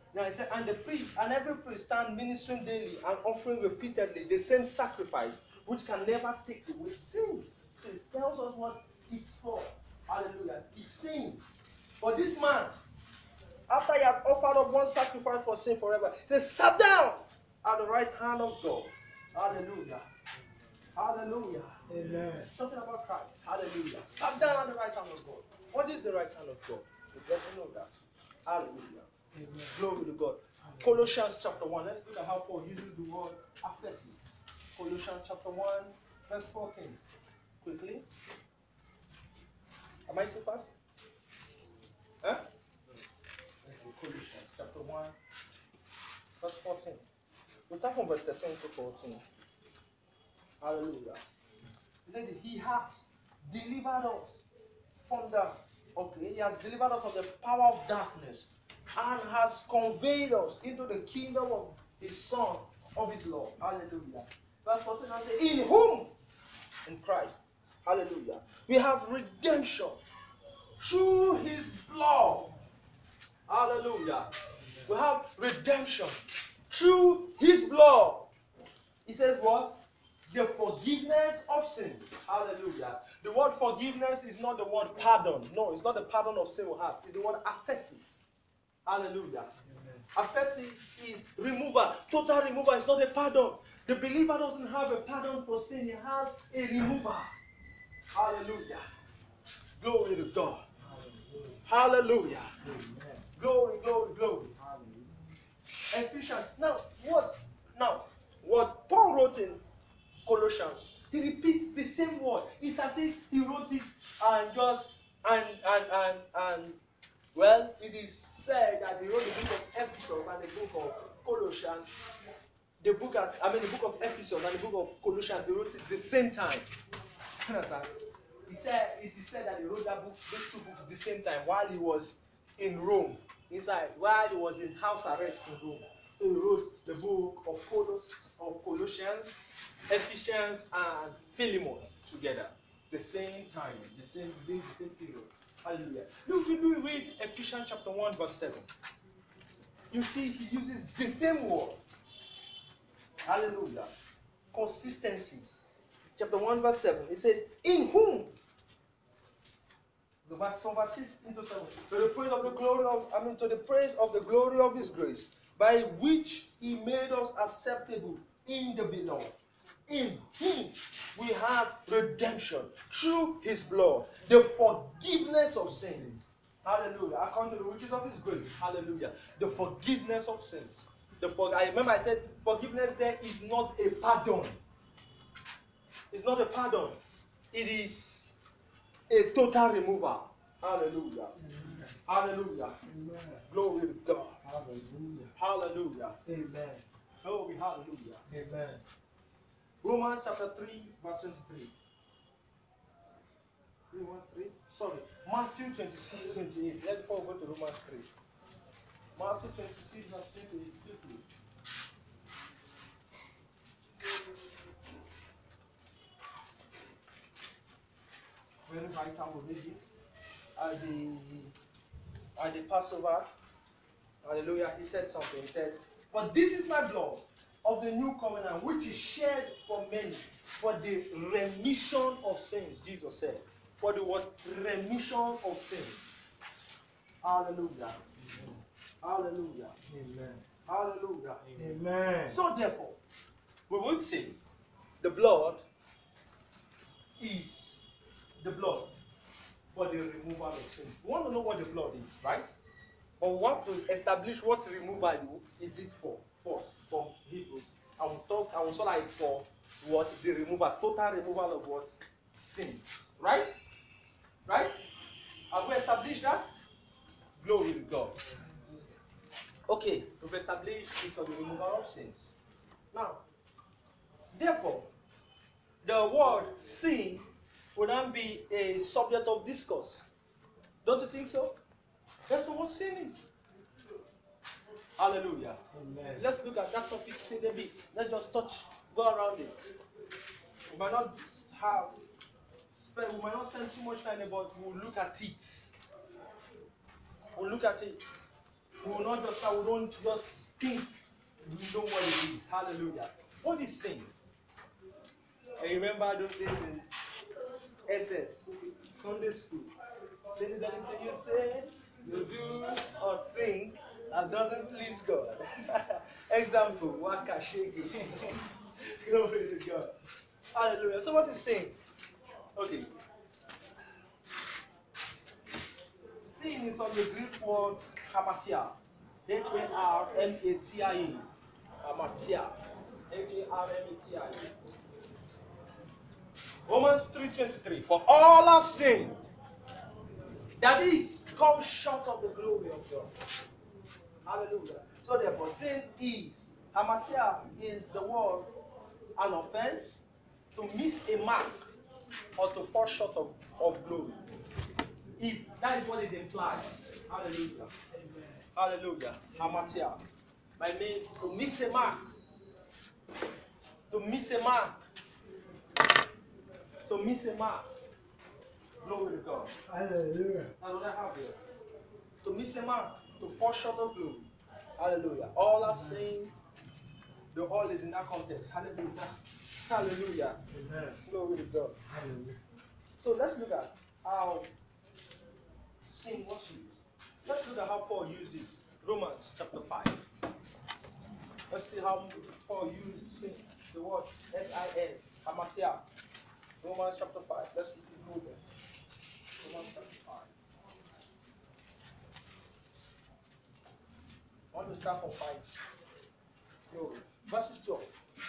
Now it said, and the priest and every priest stand ministering daily and offering repeatedly the same sacrifice, which can never take away sins. So it tells us what it's for. Hallelujah. It sins. But this man, after he had offered up one sacrifice for sin forever, he says, sat down at the right hand of God. Hallelujah. Hallelujah. Amen. Talking about Christ. Hallelujah. Sat down at the right hand of God. What is the right hand of God? You get to know that. Hallelujah. Amen. Glory to God. Colossians chapter one. Let's look at how Paul uses the word aphesis. Colossians chapter one, verse fourteen. Quickly. Am I too fast? Huh? Okay, Colossians chapter one, verse fourteen. We'll start from verse thirteen to fourteen. Hallelujah. He said that he has delivered us from the, okay, he has delivered us from the power of darkness and has conveyed us into the kingdom of his Son, of his love. Hallelujah. Verse fourteen, I say, in whom? In Christ. Hallelujah. We have redemption through his blood. Hallelujah. We have redemption through his blood. He says what? The forgiveness of sins. Hallelujah. The word forgiveness is not the word pardon. No, it's not the pardon of sin we have. It's the word aphesis. Hallelujah. Aphesis is removal. Total removal is not a pardon. The believer doesn't have a pardon for sin. He has a removal. Hallelujah. Glory to God. Hallelujah. Hallelujah. Glory, glory, glory. Hallelujah. Ephesians. Now, what? Now, what Paul wrote in Colossians, he repeats the same word. It's as if he wrote it and just and and and and well, it is said that he wrote the book of Ephesians and the book of Colossians. The book, at, I mean, the book of Ephesians and the book of Colossians, they wrote it at the same time. He said it is said that he wrote that book, those two books at the same time while he was in Rome, inside, while he was in house arrest in Rome. So he wrote the book of, Colos, of Colossians, Ephesians, and Philemon together, the same time, the same day, the same period. Hallelujah. Look, when we read Ephesians chapter one, verse seven, you see he uses the same word. Hallelujah. Consistency. Chapter one, verse seven. It says, in whom? The verse from verse six into seven. To the praise of the glory of, I mean, to the praise of the glory of his grace, by which he made us acceptable in the beloved. In him we have redemption through his blood, the forgiveness of sins. Hallelujah. According to the riches of his grace. Hallelujah. The forgiveness of sins. The for, I remember I said forgiveness there is not a pardon. It's not a pardon. It is a total removal. Hallelujah. Amen. Hallelujah. Amen. Glory to God. Hallelujah. Hallelujah. Amen. Glory, hallelujah. Amen. Romans chapter three, verse twenty-three. Romans three? Sorry. Matthew twenty-six, twenty-eight. Let's go over to Romans three. Matthew twenty-six, verse twenty-eight. Quickly. Very vital we read this. At the, at the Passover, hallelujah, he said something. He said, but this is my blood of the new covenant, which is shed for many for the remission of sins, Jesus said. For the what? Remission of sins. Hallelujah. Amen. Hallelujah. Amen. Hallelujah. Amen. So therefore, we would say the blood is the blood for the removal of sins. We want to know what the blood is, right? But we want to establish what removal is it for first from Hebrews. I will talk, I will say that it's for what? The removal, total removal of what? Sins. Right? Right? Have we established that? Glory to God. Okay, we've established it's for the removal of sins. Now, therefore, the word sin would then be a subject of discourse. Don't you think so? That's what sin is. Hallelujah. Amen. Let's look at that topic sin a bit. Let's just touch, go around it. We might not have spend, we might not spend too much time, but we'll look at it. We'll look at it. We will not just, we don't just think we know what it is. Hallelujah. What is sin? I remember those days in S S, Sunday school. Sin is anything you say, you do, or think that doesn't please God. Example, waka shake. Glory to God. Hallelujah. So what is sin? Okay. Sin is on the Greek word hamatia. H A R M A T I A. Hamatia. H A R M A T I A. Romans three twenty-three. For all have sinned. That is, come short of the glory of God. Hallelujah. So therefore, sin is, hamatia is the word, an offense, to miss a mark, or to fall short of, of glory. If that is what it implies. Hallelujah. Amen. Hallelujah. Hamatia. My name, to miss a mark. To miss a mark. To miss a mark. Glory to God. Hallelujah. That's what I have here. To miss a mark. To fall short of glory. Hallelujah. All I've seen, the all is in that context. Hallelujah. Hallelujah. Amen. Glory to God. Hallelujah. So let's look at how sin was used. Let's look at how Paul used it. Romans chapter five. Let's see how Paul used sin. The word S I N. Hamatia. Romans chapter five. Let's go there. Romans chapter five. I want to start from five. No. Verses twelve.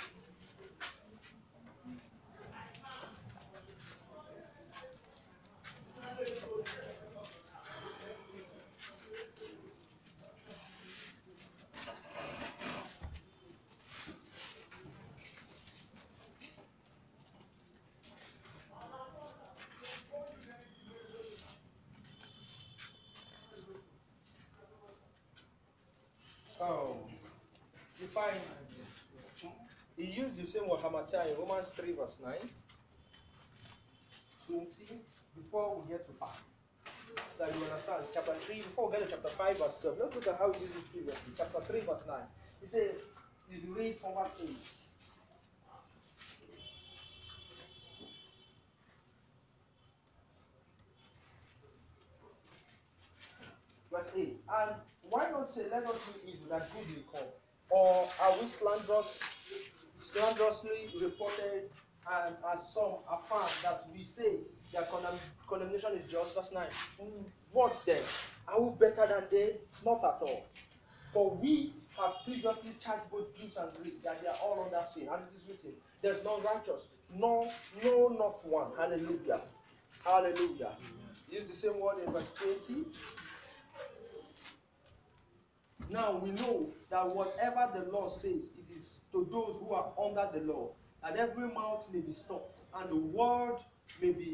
Um, you find he used the same word hamatia in Romans three verse nine, twenty, before we get to five. So that you understand. Chapter three, before we get to chapter five verse twelve, let's look at how he used it previously. Chapter three verse nine. He says, if you read from verse eight. Verse eight. And why not say, let us do evil that good may come? Or are we slanderous, slanderously reported, and as some affirm that we say their condemn, condemnation is just? Verse nine. What then? Are we better than they? Not at all. For we have previously charged both Jews and Greeks that they are all under sin. As it is written, there's none righteous, no, no, not one. Hallelujah. Hallelujah. Use the same word in verse twenty. Now we know that whatever the law says, it is to those who are under the law, that every mouth may be stopped, and the world may be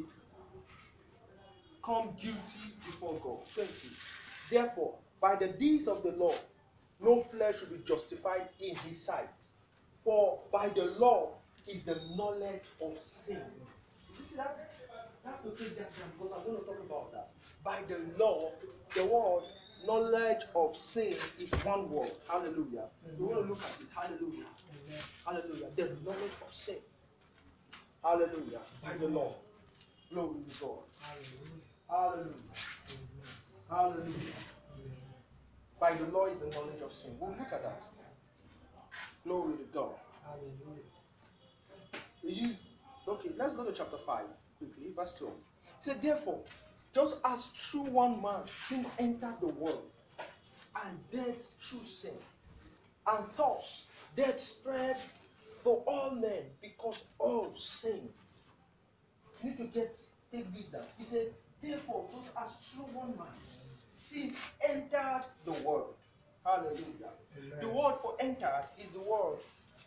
come guilty before God. twenty. Therefore, by the deeds of the law, no flesh will be justified in his sight. For by the law is the knowledge of sin. You see that? You have to take that down because I'm going to talk about that. By the law, the word knowledge of sin is one word. Hallelujah. Mm-hmm. We want to look at it. Hallelujah. Mm-hmm. Hallelujah. The knowledge of sin. Hallelujah. By the law. Glory to God. Hallelujah. Hallelujah. Mm-hmm. Hallelujah. Mm-hmm. By the law is the knowledge of sin. We'll look at that. Glory to God. Hallelujah. We used, okay, let's go to chapter five quickly, verse twelve. It said, therefore, just as through one man sin entered the world, and death through sin, and thus death spread to all men because all sin. You need to get take this down. He said, therefore, just as through one man sin entered the world. Hallelujah. Amen. The word for entered is the word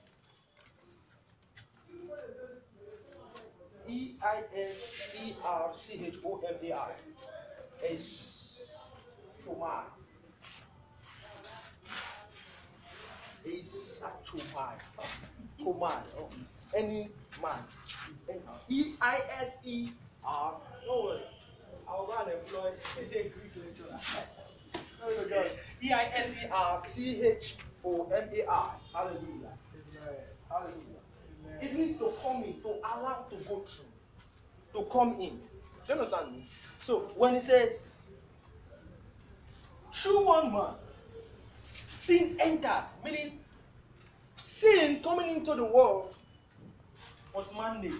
E I S E R C H O M A I. Eschomai. Esachomai. Komai. Oh. Any man. E I S E R. Don't worry. I'll run employ a Greek lecturer. Glory to God. E I S E R C H O M A I. Hallelujah. Amen. Hallelujah. Amen. It means to come in, to allow to go through, to come in. Do you understand me? So when it says, through one man, sin entered, meaning sin coming into the world was man-made.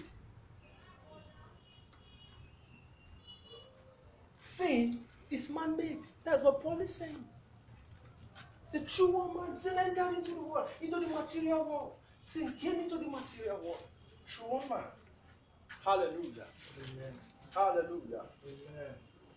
Sin is man-made. That's what Paul is saying. It's a true one man. Sin entered into the world, into the material world. Sin came into the material world. True one man. Hallelujah. Amen. Hallelujah. Amen.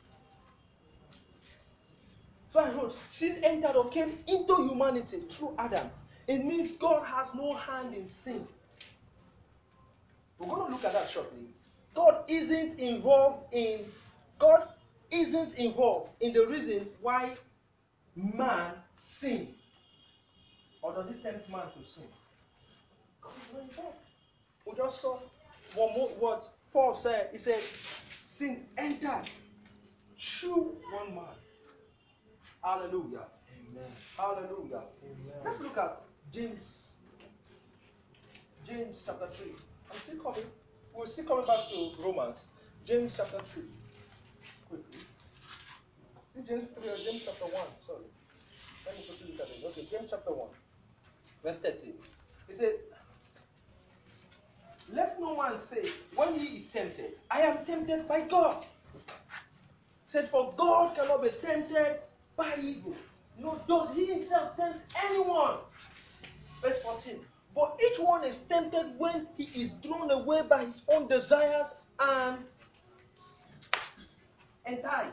So I wrote, sin entered or came into humanity through Adam. It means God has no hand in sin. We're going to look at that shortly. God isn't involved in God isn't involved in the reason why man sinned. Or does it tempt man to sin? God is not involved. We just saw what, mo- what Paul said. He said, sin entered through one man. Hallelujah. Amen. Hallelujah. Amen. Let's look at James. James chapter three. I'm still coming. We're still coming back to Romans. James chapter three. Quickly. See James three or James chapter one. Sorry. Let me quickly look at it. Okay, James chapter one. Verse thirty. He said, let no man say, when he is tempted, I am tempted by God. He said, for God cannot be tempted by evil. Nor does he himself tempt anyone. Verse fourteen. But each one is tempted when he is drawn away by his own desires and enticed.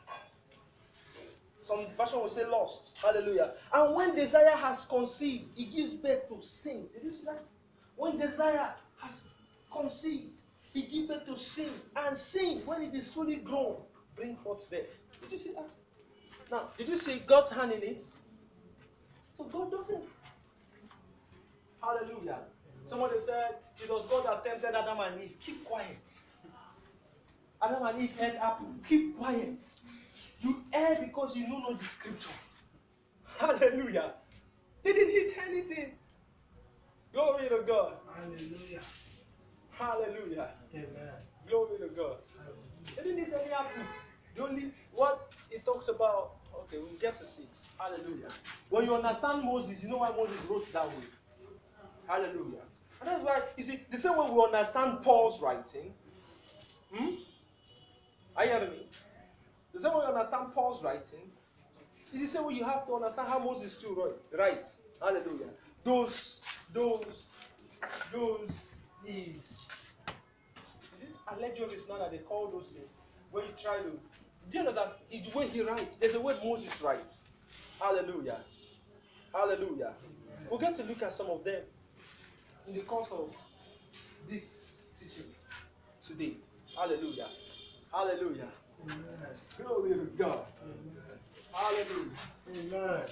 Some version will say lost. Hallelujah. And when desire has conceived, it gives birth to sin. Did you see that? When desire has conceived, it gives birth to sin. And sin, when it is fully grown, bring forth death. Did you see that? Now, did you see God's hand in it? So God doesn't. Hallelujah. Somebody said, it was God that tempted Adam and Eve. Keep quiet. Adam and Eve ate apple. Keep quiet. You err because you don't know the scripture. Hallelujah. They didn't hit anything. Glory to God. Hallelujah. Hallelujah. Amen. Glory to God. Hallelujah. They didn't hit any apple. The only what it talks about, okay, we'll get to see it. Hallelujah. When you understand Moses, you know why Moses wrote that way. Hallelujah. And that's why, you see, the same way we understand Paul's writing. Hmm? Are you hearing me? The same way we understand Paul's writing, it's the same way you have to understand how Moses too wrote. Right. Hallelujah. Those, those, those is, is it allegories now that they call those things? When you try to, do you understand? It's the way he writes. There's a way Moses writes. Hallelujah. Hallelujah. We're going to look at some of them in the course of this teaching today. Hallelujah. Hallelujah. Amen. Glory to God. Amen. Hallelujah. Amen.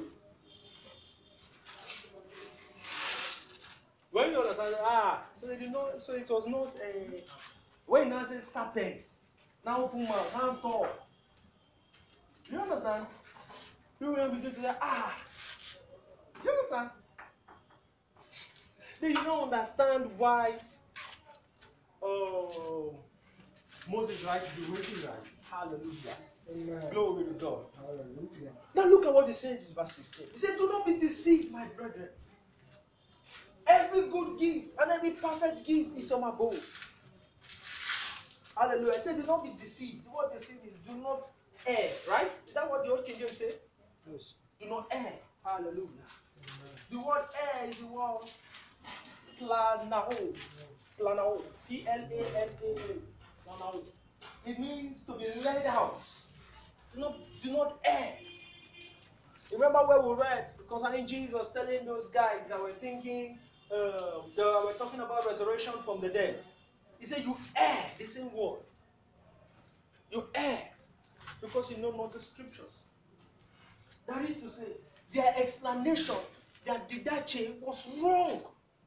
When you understand, ah, so they did not, so it was not a, when now says serpent, now open mouth, now talk. Do you understand? People will begin to say, ah, do you understand? Then you don't understand why oh, Moses writes the way he writes. Hallelujah. Amen. Glory to God. Hallelujah. Now look at what he says in verse sixteen. He said, do not be deceived, my brethren. Every good gift and every perfect gift is from above. Hallelujah. I said, do not be deceived. The word deceive is do not err, right? Is that what the old King James say? Yes. Do not err. Hallelujah. Amen. The word err is the word planao. Planao. P L A N A O. Planao. It means to be led out. Do not, do not err. Remember where we read concerning Jesus telling those guys that were thinking, um, they were talking about resurrection from the dead. He said, you err, the same word. You err because you know not the scriptures. That is to say, their explanation that Didache was wrong.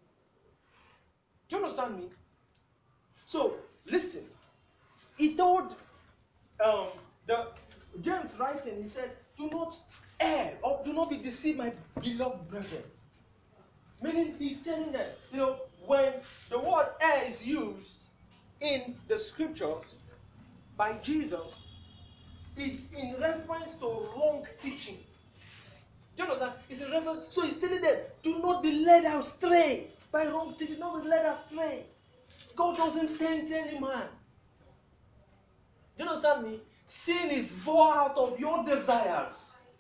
Do you understand me? So, listen. He told um, the James writing, he said, do not err or do not be deceived, my beloved brethren. Meaning he's telling them, you know, when the word err is used in the scriptures by Jesus, it's in reference to wrong teaching. Do you understand? It's in reference. So he's telling them, do not be led astray by wrong teaching. Do not be led astray. God doesn't tempt any man. Do you understand me? Sin is born out of your desires.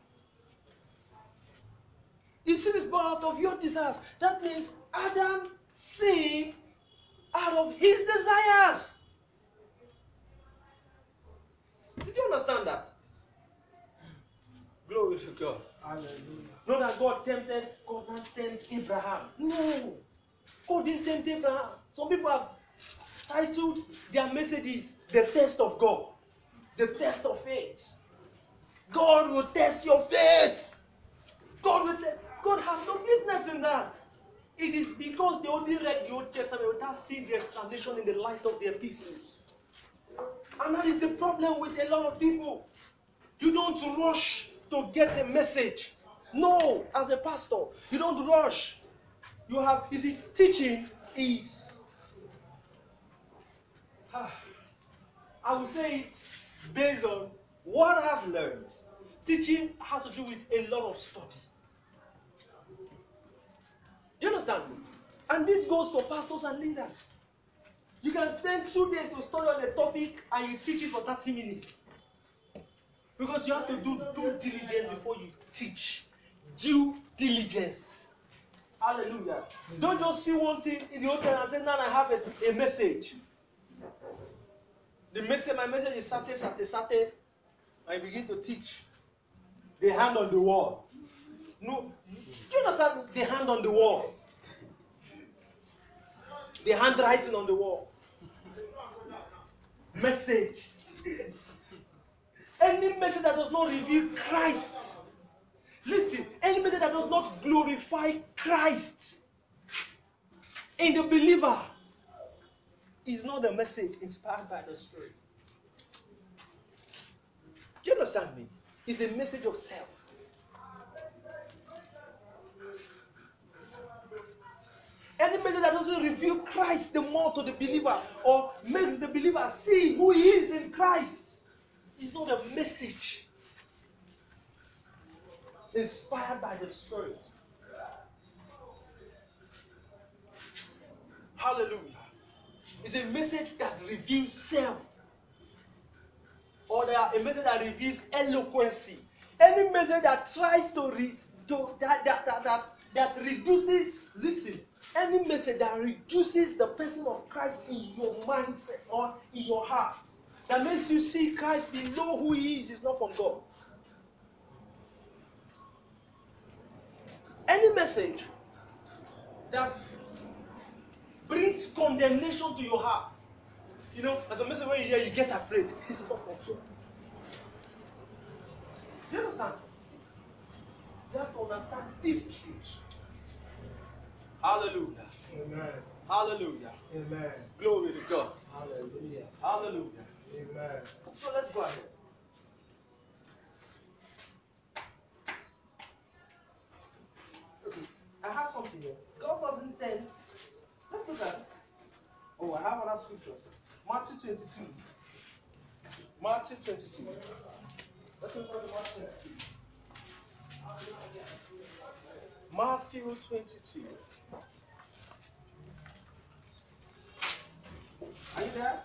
If sin is born out of your desires, that means Adam sinned out of his desires. Did you understand that? Glory to God. Hallelujah. Not that God tempted, God not tempt Abraham. No. God didn't tempt Abraham. Some people have titled their messages, The Test of God. The Test of Faith. God will test your faith. God will test. God has no business in that. It is because they only read the Old Testament without seeing the explanation in the light of the epistles. And that is the problem with a lot of people. You don't rush to get a message. No, as a pastor, you don't rush. You have, you see, teaching is, I will say it based on what I've learned. Teaching has to do with a lot of study. Do you understand me? And this goes for pastors and leaders. You can spend two days to study on a topic and you teach it for thirty minutes. Because you have to do due diligence before you teach. Due diligence. Hallelujah. Mm-hmm. Don't just see one thing in the open and say, now I have a, a message. The message, my message is Sate, Sate, Sate. I begin to teach. The hand on the wall. No. Do you understand the hand on the wall? The handwriting on the wall. Message. Any message that does not reveal Christ. Listen, any message that does not glorify Christ in the believer is not a message inspired by the Spirit. Do you understand me? It's a message of self. Any message that doesn't reveal Christ the more to the believer or makes the believer see who he is in Christ is not a message inspired by the Spirit. Hallelujah. It's a message that reveals self. Or a message that reveals eloquency. Any message that tries to, re, to that, that, that, that, that reduces, listen, any message that reduces the person of Christ in your mindset or in your heart, that makes you see Christ below who he is, is not from God. Any message that brings condemnation to your heart, you know, as a message when you hear, you get afraid. It's not from God. Do you understand? You have to understand this truth. Hallelujah. Amen. Hallelujah. Amen. Glory to God. Hallelujah. Hallelujah. Amen. So let's go ahead. Okay, I have something here. God doesn't tempt. Let's look at. Oh, I have other scriptures. Matthew twenty-two. Matthew twenty-two. Let's look at Matthew twenty-two. Matthew twenty-two. Are you there?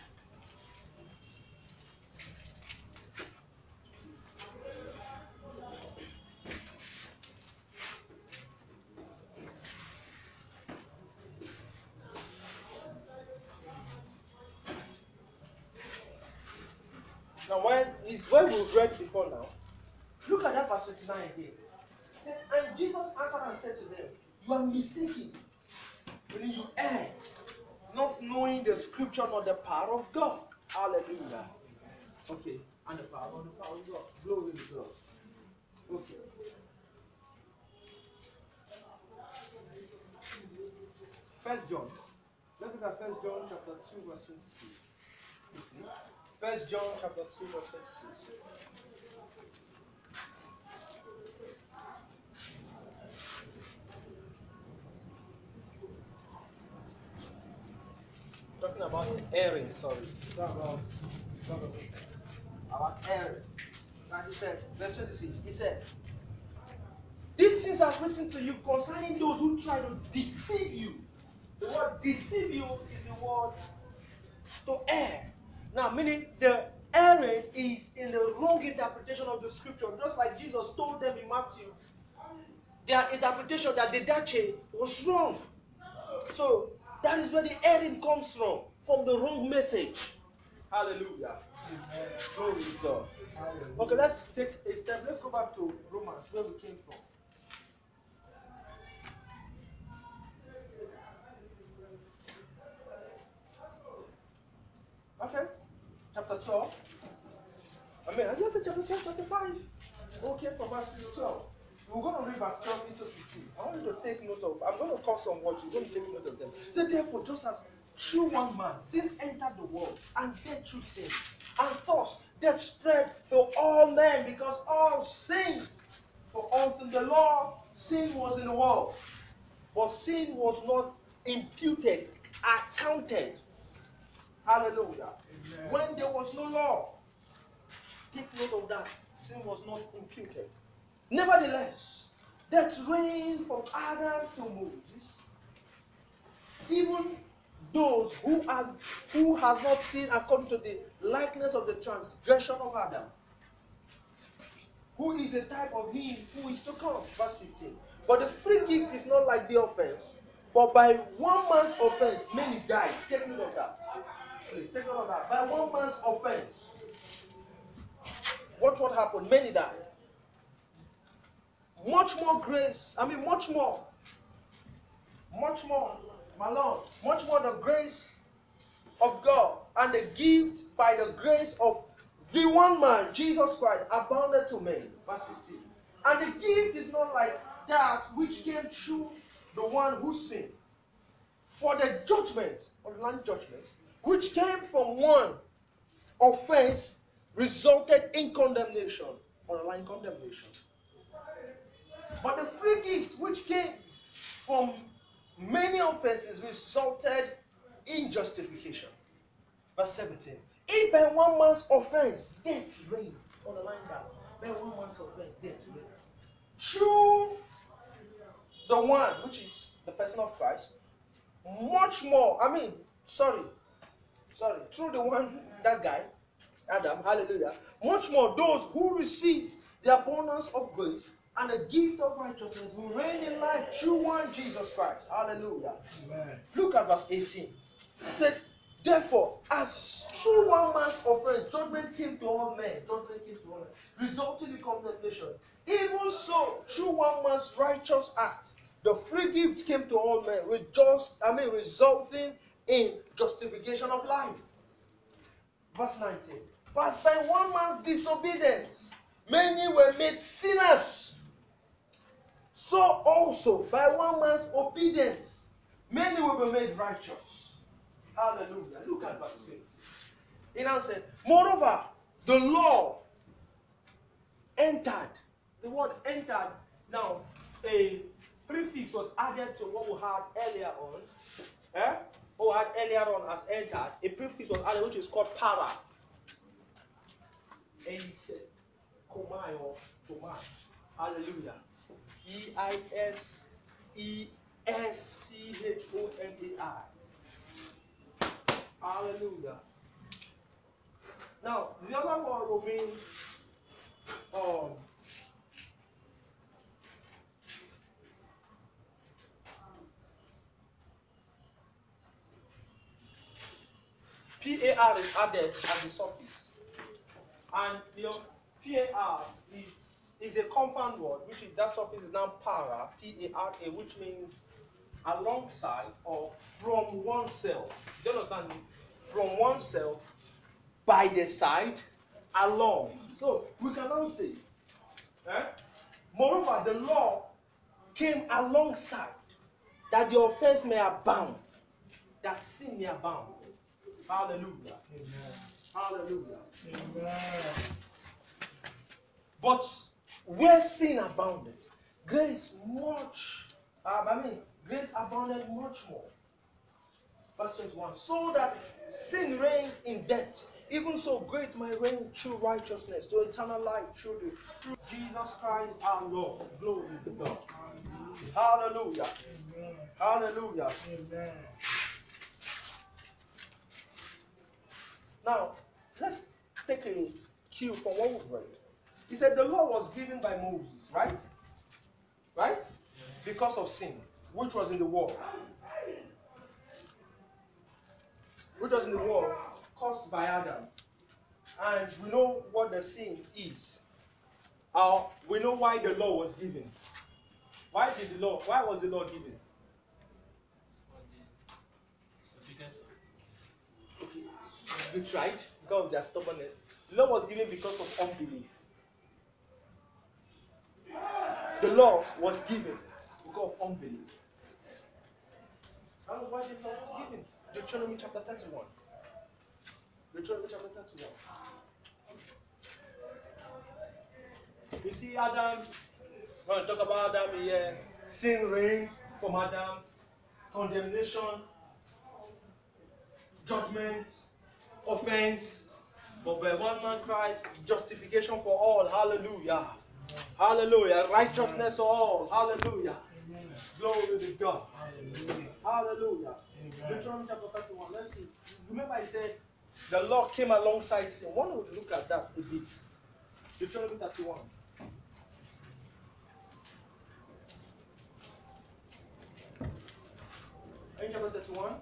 Now, when it's when we've read before now, look at that verse twenty-nine again. It said, and Jesus answered and said to them, you are mistaken when you err, not knowing the scripture nor the power of God. Hallelujah. Okay, and the power of the power of God. Glory to God. Okay. First John. Let's look at First John chapter two, verse twenty-six. Okay. First John chapter two, verse twenty-six. Talking about Aaron, sorry. Not about, not about, about Aaron. And he said, verse twenty-six, he said, these things are written to you concerning those who try to deceive you. The word deceive you is the word to err. Now, meaning the erring is in the wrong interpretation of the scripture, just like Jesus told them in Matthew. Their interpretation that the dache was wrong. So that is where the erring comes from, from the wrong message. Hallelujah. Amen. Glory to God. Hallelujah. Okay, let's take a step. Let's go back to Romans, where we came from. Okay, chapter twelve. I mean, I just said chapter twelve, chapter five. Okay, from verse twelve. We're going to read verse twelve into fifteen. I want you to take note of, I'm going to call some words, you're going to take note of them. So therefore, just as through one man, sin entered the world, and death through sin. And thus, death spread to all men, because all sinned. For unto the law, sin was in the world. But sin was not imputed, accounted. Hallelujah. Amen. When there was no law, take note of that. Sin was not imputed. Nevertheless, death reigned from Adam to Moses, even those who have who has not sinned according to the likeness of the transgression of Adam, who is a type of him who is to come. Verse fifteen. But the free gift is not like the offense, for by one man's offense many died. Take note of that. Please take note of that. By one man's offense. What what happened? Many died. Much more grace, I mean much more. Much more, my Lord, much more the grace of God and the gift by the grace of the one man, Jesus Christ, abounded to men. Verse sixteen. And the gift is not like that which came through the one who sinned. For the judgment, online judgment, which came from one offense, resulted in condemnation. Online condemnation. But the free gift which came from many offenses resulted in justification. Verse seventeen. If by one man's offense death reigned, underline that. By one man's offense death reigned. Through the one, which is the person of Christ, much more, I mean, sorry, sorry, through the one, that guy, Adam, hallelujah, much more those who receive the abundance of grace and the gift of righteousness will reign in life through one Jesus Christ. Hallelujah. Amen. Look at verse eighteen. It said, therefore, as through one man's offense, judgment came to all men, judgment came to all men, resulting in condemnation. Even so, through one man's righteous act, the free gift came to all men, with just, I mean, resulting in justification of life. Verse nineteen. But by one man's disobedience, many were made sinners. So also, by one man's obedience, many will be made righteous. Hallelujah. Look at verse twenty. He now said, moreover, the law entered. The word entered. Now, a prefix was added to what we had earlier on. Eh? What we had earlier on as entered. A prefix was added, which is called para. And he said, Komai or Tomai. Hallelujah. E I S E S C H O M A I. Hallelujah. Now, the other one will mean um, P A R is added as the suffix. And you know, P A R is, is a compound word, which is that suffix is now para, P A R A, which means alongside or from oneself. Do you understand me? From oneself, by the side, along. So we can now say, eh? Moreover, the law came alongside that the offense may abound, that sin may abound. Hallelujah. Amen. Hallelujah. Amen. But where sin abounded, grace much, um, I mean, grace abounded much more. Verse twenty-one. So that sin reigned in death, even so great might reign through righteousness to eternal life through, the, through Jesus Christ our Lord. Glory to God. Hallelujah. Amen. Hallelujah. Amen. Now, let's take a cue from what we've read. He said the law was given by Moses, right? Right? Because of sin, which was in the world. Which was in the world caused by Adam. And we know what the sin is. Uh, we know why the law was given. Why did the law? Why was the law given? Okay, you tried because of their stubbornness. The law was given because of unbelief. The law was given because of unbelief. That was why the law was given. Deuteronomy chapter thirty-one. Deuteronomy chapter thirty-one. You see, Adam, when we talk about Adam here, sin reigned from Adam, condemnation, judgment, offense, but by one man Christ, justification for all. Hallelujah. Hallelujah. Righteousness for all. Hallelujah. Amen. Glory to God. Hallelujah. Hallelujah. Amen. Deuteronomy chapter thirty-one. Let's see. Remember I said the law came alongside sin. I want to look at that a bit. Deuteronomy thirty-one. Are you chapter thirty-one?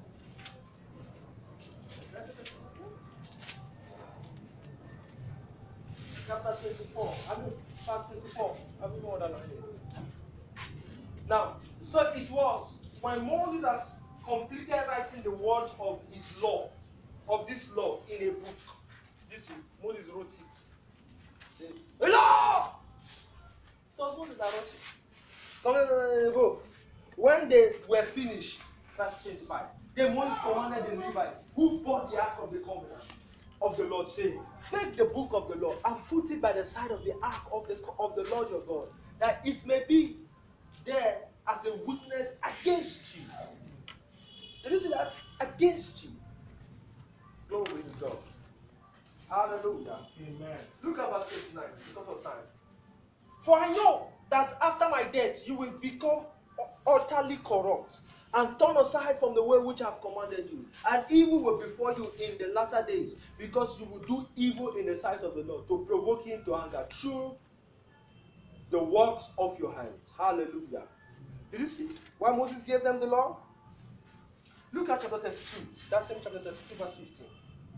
Chapter twenty-four. I mean, verse twenty-four. I mean, more than I mean. Now, so it was when Moses has completed writing the words of his law, of this law in a book. This Moses wrote it. Say, "The law!" It was Moses that wrote it. Come on, go. When they were finished, verse twenty-five, then Moses commanded the Levites who brought the ark of the covenant of the Lord, saying, "Take the book of the law and put it by the side of the ark of the of the Lord your God, that it may be there as a witness against you." Did you see that? Against you. Glory to God. Hallelujah. Amen. Look at verse twenty-nine because of time. For I know that after my death you will become utterly corrupt and turn aside from the way which I have commanded you. And evil will befall you in the latter days, because you will do evil in the sight of the Lord, to provoke him to anger through the works of your hands. Hallelujah. Did you see why Moses gave them the law? Look at chapter thirty-two. That's in chapter thirty-two, verse fifteen.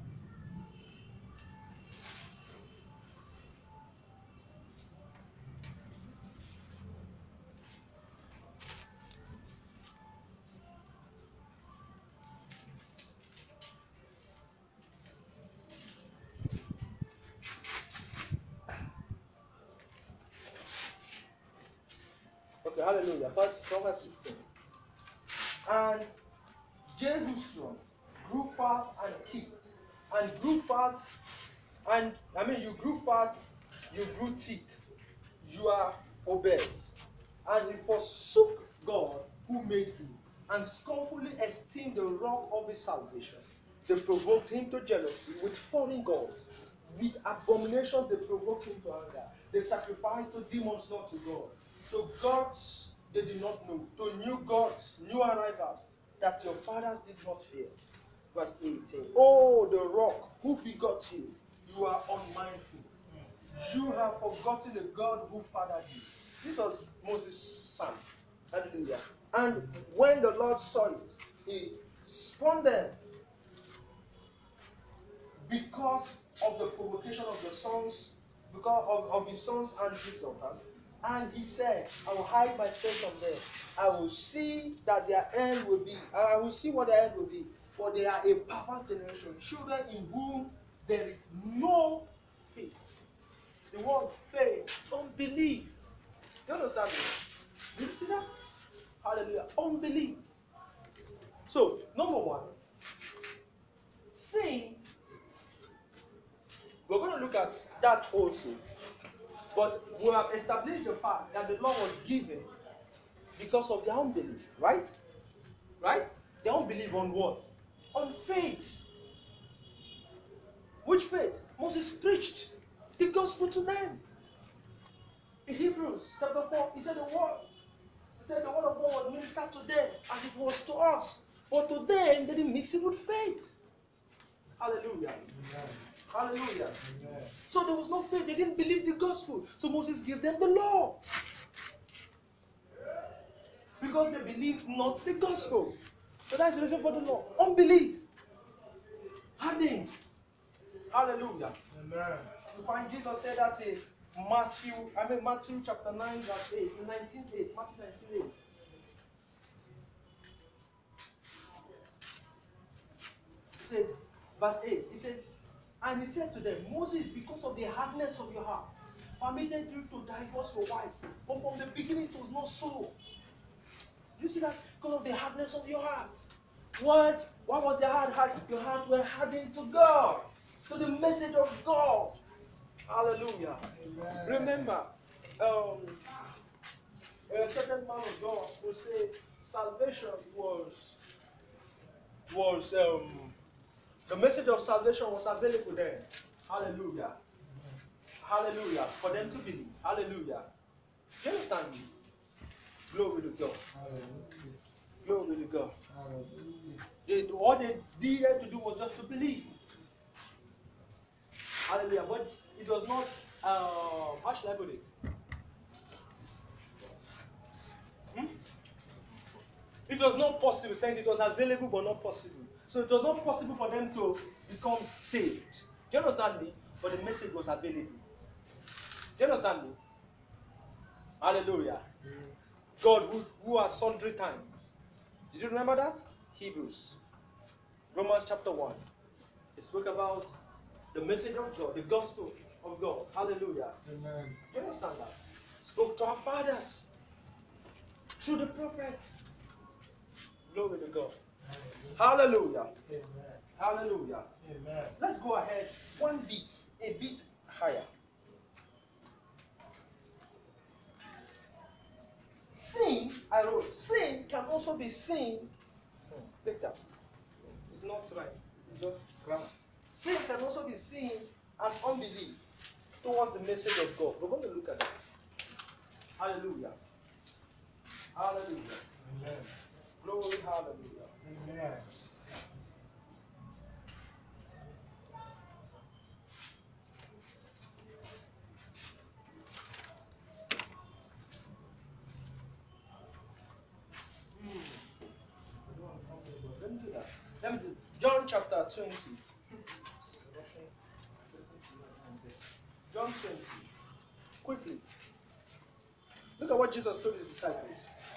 Okay, hallelujah. First, from verse fifteen. And Jerusalem grew fat and kicked, and grew fat, and I mean, you grew fat, you grew thick, you are obese. And he forsook God who made him, and scornfully esteemed the rock of his salvation. They provoked him to jealousy with foreign gods. With abominations they provoked him to anger. They sacrificed to demons, not to God. To gods they did not know. To new gods, new arrivals, that your fathers did not fear. Verse eighteen. Oh, the rock who begot you, you are unmindful. You have forgotten the God who fathered you. This was Moses' son. Hallelujah. And when the Lord saw it, he spurned them because of the provocation of the sons, because of, of his sons and his daughters. And he said, I will hide my face from them. I will see that their end will be. I will see what their end will be. For they are a perverse generation, children in whom there is no faith. The word faith, unbelief. Do you understand this? Do you see that? Hallelujah. Unbelief. So, number one, sin. We're going to look at that also. But we have established the fact that the law was given because of their unbelief. Right? Right? They don't believe on what? On faith. Which faith? Moses preached the gospel to them. In Hebrews chapter four, he said the word, he said the word of God was ministered to them as it was to us. But to them, they didn't mix it with faith. Hallelujah. Amen. Hallelujah. Amen. So there was no faith. They didn't believe the gospel. So Moses gave them the law. Because they believed not the gospel. So that's the reason for the law. Unbelief. Hardened. Hallelujah. Amen. You find Jesus said that in Matthew, I mean Matthew chapter nine, verse eight, nineteen eight, Matthew nineteen eight. He said, verse eight, he said, and he said to them, Moses, because of the hardness of your heart, permitted you to divorce your wives. But from the beginning it was not so. You see that? Because of the hardness of your heart. What? What was your heart? heart? Your heart were hardened to God, to the message of God. Hallelujah. Amen. Remember, um, a certain man of God will say salvation was was um, the message of salvation was available then. Hallelujah. Hallelujah. For them to believe. Hallelujah. Do you understand me? Glory to God. Hallelujah. Glory to God. Hallelujah. They, all they needed to do was just to believe. Hallelujah. But it was not, uh, how should I put it? Hmm? It was not possible. Thank you. It was available but not possible. So it was not possible for them to become saved. Do you understand me? But the message was available. Do you understand me? Hallelujah. God who, who at sundry times. Did you remember that? Hebrews. Romans chapter one. It spoke about the message of God, the gospel of God. Hallelujah. Amen. Do you understand that? Spoke to our fathers through the prophet. Glory to God. Hallelujah. Amen. Hallelujah. Amen. Let's go ahead one bit, a bit higher. Sin, I wrote, sin can also be seen. Hmm, take that. It's not right. It's just grammar. Sin can also be seen as unbelief towards the message of God. We're going to look at that. Hallelujah. Hallelujah. Amen. Glory, hallelujah. Amen. Hmm. Let me do that. Let me do John chapter twenty. John twenty. Quickly. Look at what Jesus told his disciples.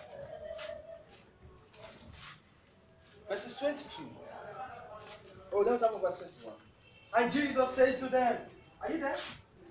Verses twenty-two. Oh, let me start from verse twenty-one. And Jesus said to them, are you there?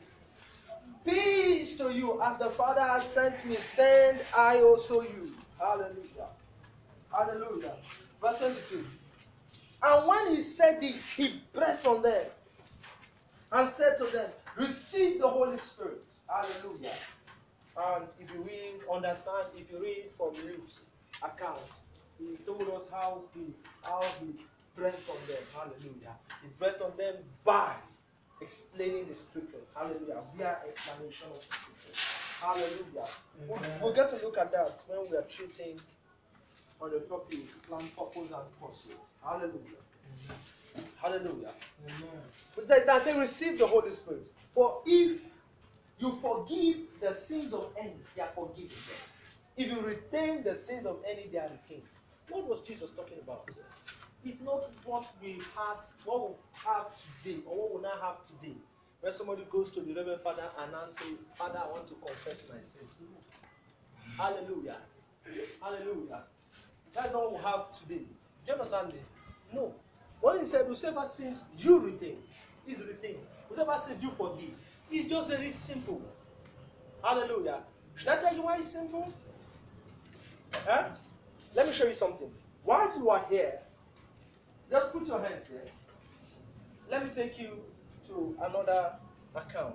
Peace to you, as the Father has sent me, send I also you. Hallelujah. Hallelujah. Verse twenty-two. And when he said it, he breathed on them and said to them, receive the Holy Spirit. Hallelujah. And if you read, understand, if you read from Luke's account, he told us how he how he breathed on them. Hallelujah. He breathed on them by explaining the scriptures. Hallelujah. Via explanation of the scriptures. Hallelujah. We'll, we'll get to look at that when we are treating on the topic plan, purpose, and pursuit. Hallelujah. Amen. Hallelujah. Amen. But that, that they receive the Holy Spirit. For if you forgive the sins of any, they are forgiven. If you retain the sins of any, they are retained. What was Jesus talking about here? It's not what we have, what we have today, or what we now have today. When somebody goes to the Reverend Father and now say, Father, I want to confess my sins. No. Hallelujah. Hallelujah. That's not what we have today. Do you understand me? No. When he said, whosoever sins you retain, is retained. Whosoever sins you forgive. It's just very simple. Hallelujah. Should I tell you why it's simple? Huh? Let me show you something. While you are here, just put your hands there. Let me take you to another account.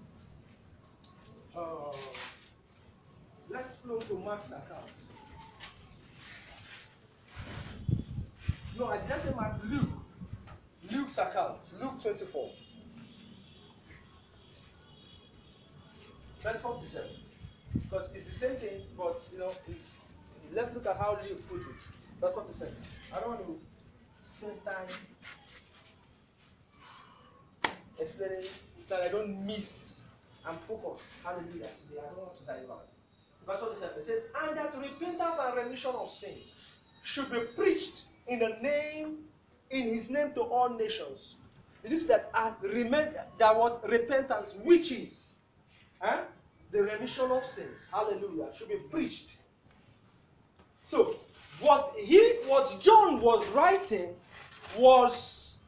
Uh, let's flow to Mark's account. No, I didn't say Mark. Luke. Luke's account. Luke twenty-four. Verse forty-seven. Because it's the same thing, but you know, it's, let's look at how Luke put it. Verse forty-seven. I don't want to spend time explaining so that I don't miss and focus. Hallelujah. Today I don't want to divert. Verse forty-seven says, and that repentance and remission of sins should be preached in the name, in his name to all nations. It is that uh, remain that what repentance, which is eh, the remission of sins, hallelujah, should be preached. So what he what John was writing was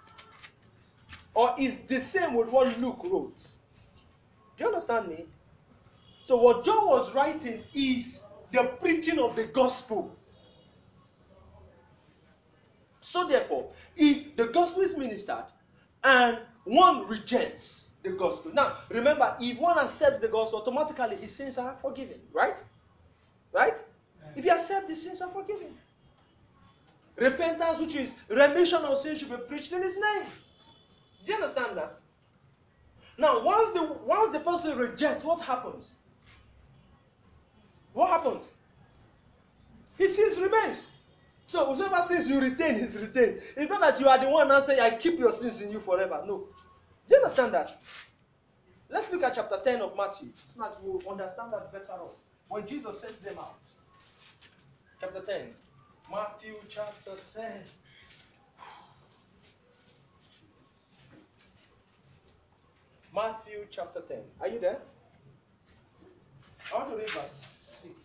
or is the same with what Luke wrote. Do you understand me? So what John was writing is the preaching of the gospel. So therefore, if the gospel is ministered and one rejects the gospel. Now, remember, if one accepts the gospel, automatically his sins are forgiven. Right? Right? If you accept, the sins are forgiven. Repentance, which is remission of sin, should be preached in his name. Do you understand that? Now, once the once the person rejects, what happens? What happens? His sins remains. So whoever sins you retain is retained. It's not that you are the one now saying, I keep your sins in you forever. No. Do you understand that? Let's look at chapter ten of Matthew, so that we'll understand that better on. When Jesus sets them out. Chapter ten. Matthew chapter ten. Matthew chapter ten. Are you there? I want to read verse six.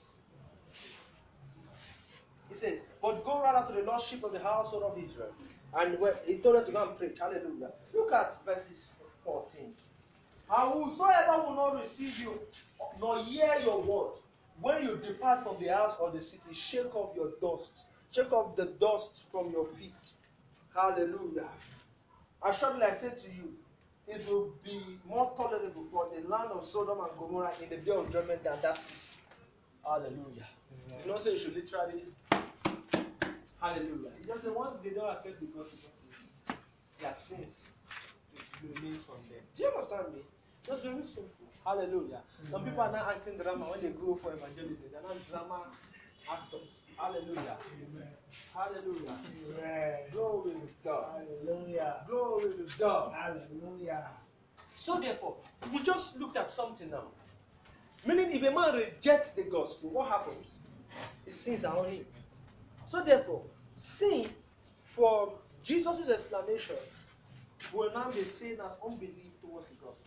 He says, but go rather to the lost sheep of the household of Israel. And when he told them to go and preach. Hallelujah. Look at verses fourteen. And whosoever will not receive you, nor hear your word, when you depart from the house or the city, shake off your dust. Shake off the dust from your feet. Hallelujah. Assuredly I say to you, it will be more tolerable for the land of Sodom and Gomorrah in the day of judgment than that city. Hallelujah. Yeah. You don't say you should literally. Hallelujah. He just say once they don't accept the gospel, their sins remains on them. Do you understand me? Just very simple. Hallelujah. Amen. Some people are not acting drama when they go for evangelism. They're not drama actors. Hallelujah. Amen. Hallelujah. Amen. Glory to God. Hallelujah. Glory to God. Hallelujah. So therefore, we just looked at something now. Meaning if a man rejects the gospel, what happens? His sins are on him. So therefore, sin, from Jesus' explanation, will now be seen as unbelief towards the gospel.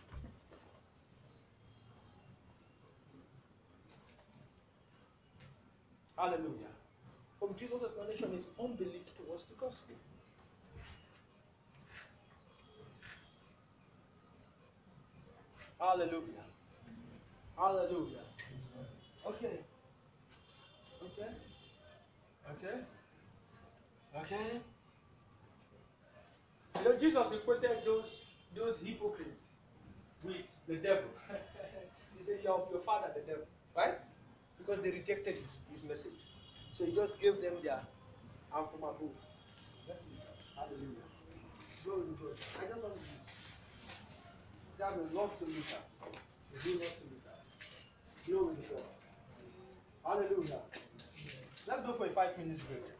Hallelujah. From Jesus' explanation is unbelief towards the gospel. Hallelujah. Hallelujah. Okay. Okay. Okay. Okay. You know, Jesus equated those those hypocrites with the devil. He said, your, your father, the devil. Right? Because they rejected his, his message. So he just gave them their arm from above. Let's look at. Hallelujah. Glory to God. I just want to use. I would love to look at. We do love to look at. Glory to God. Hallelujah. Let's go for a five minutes break.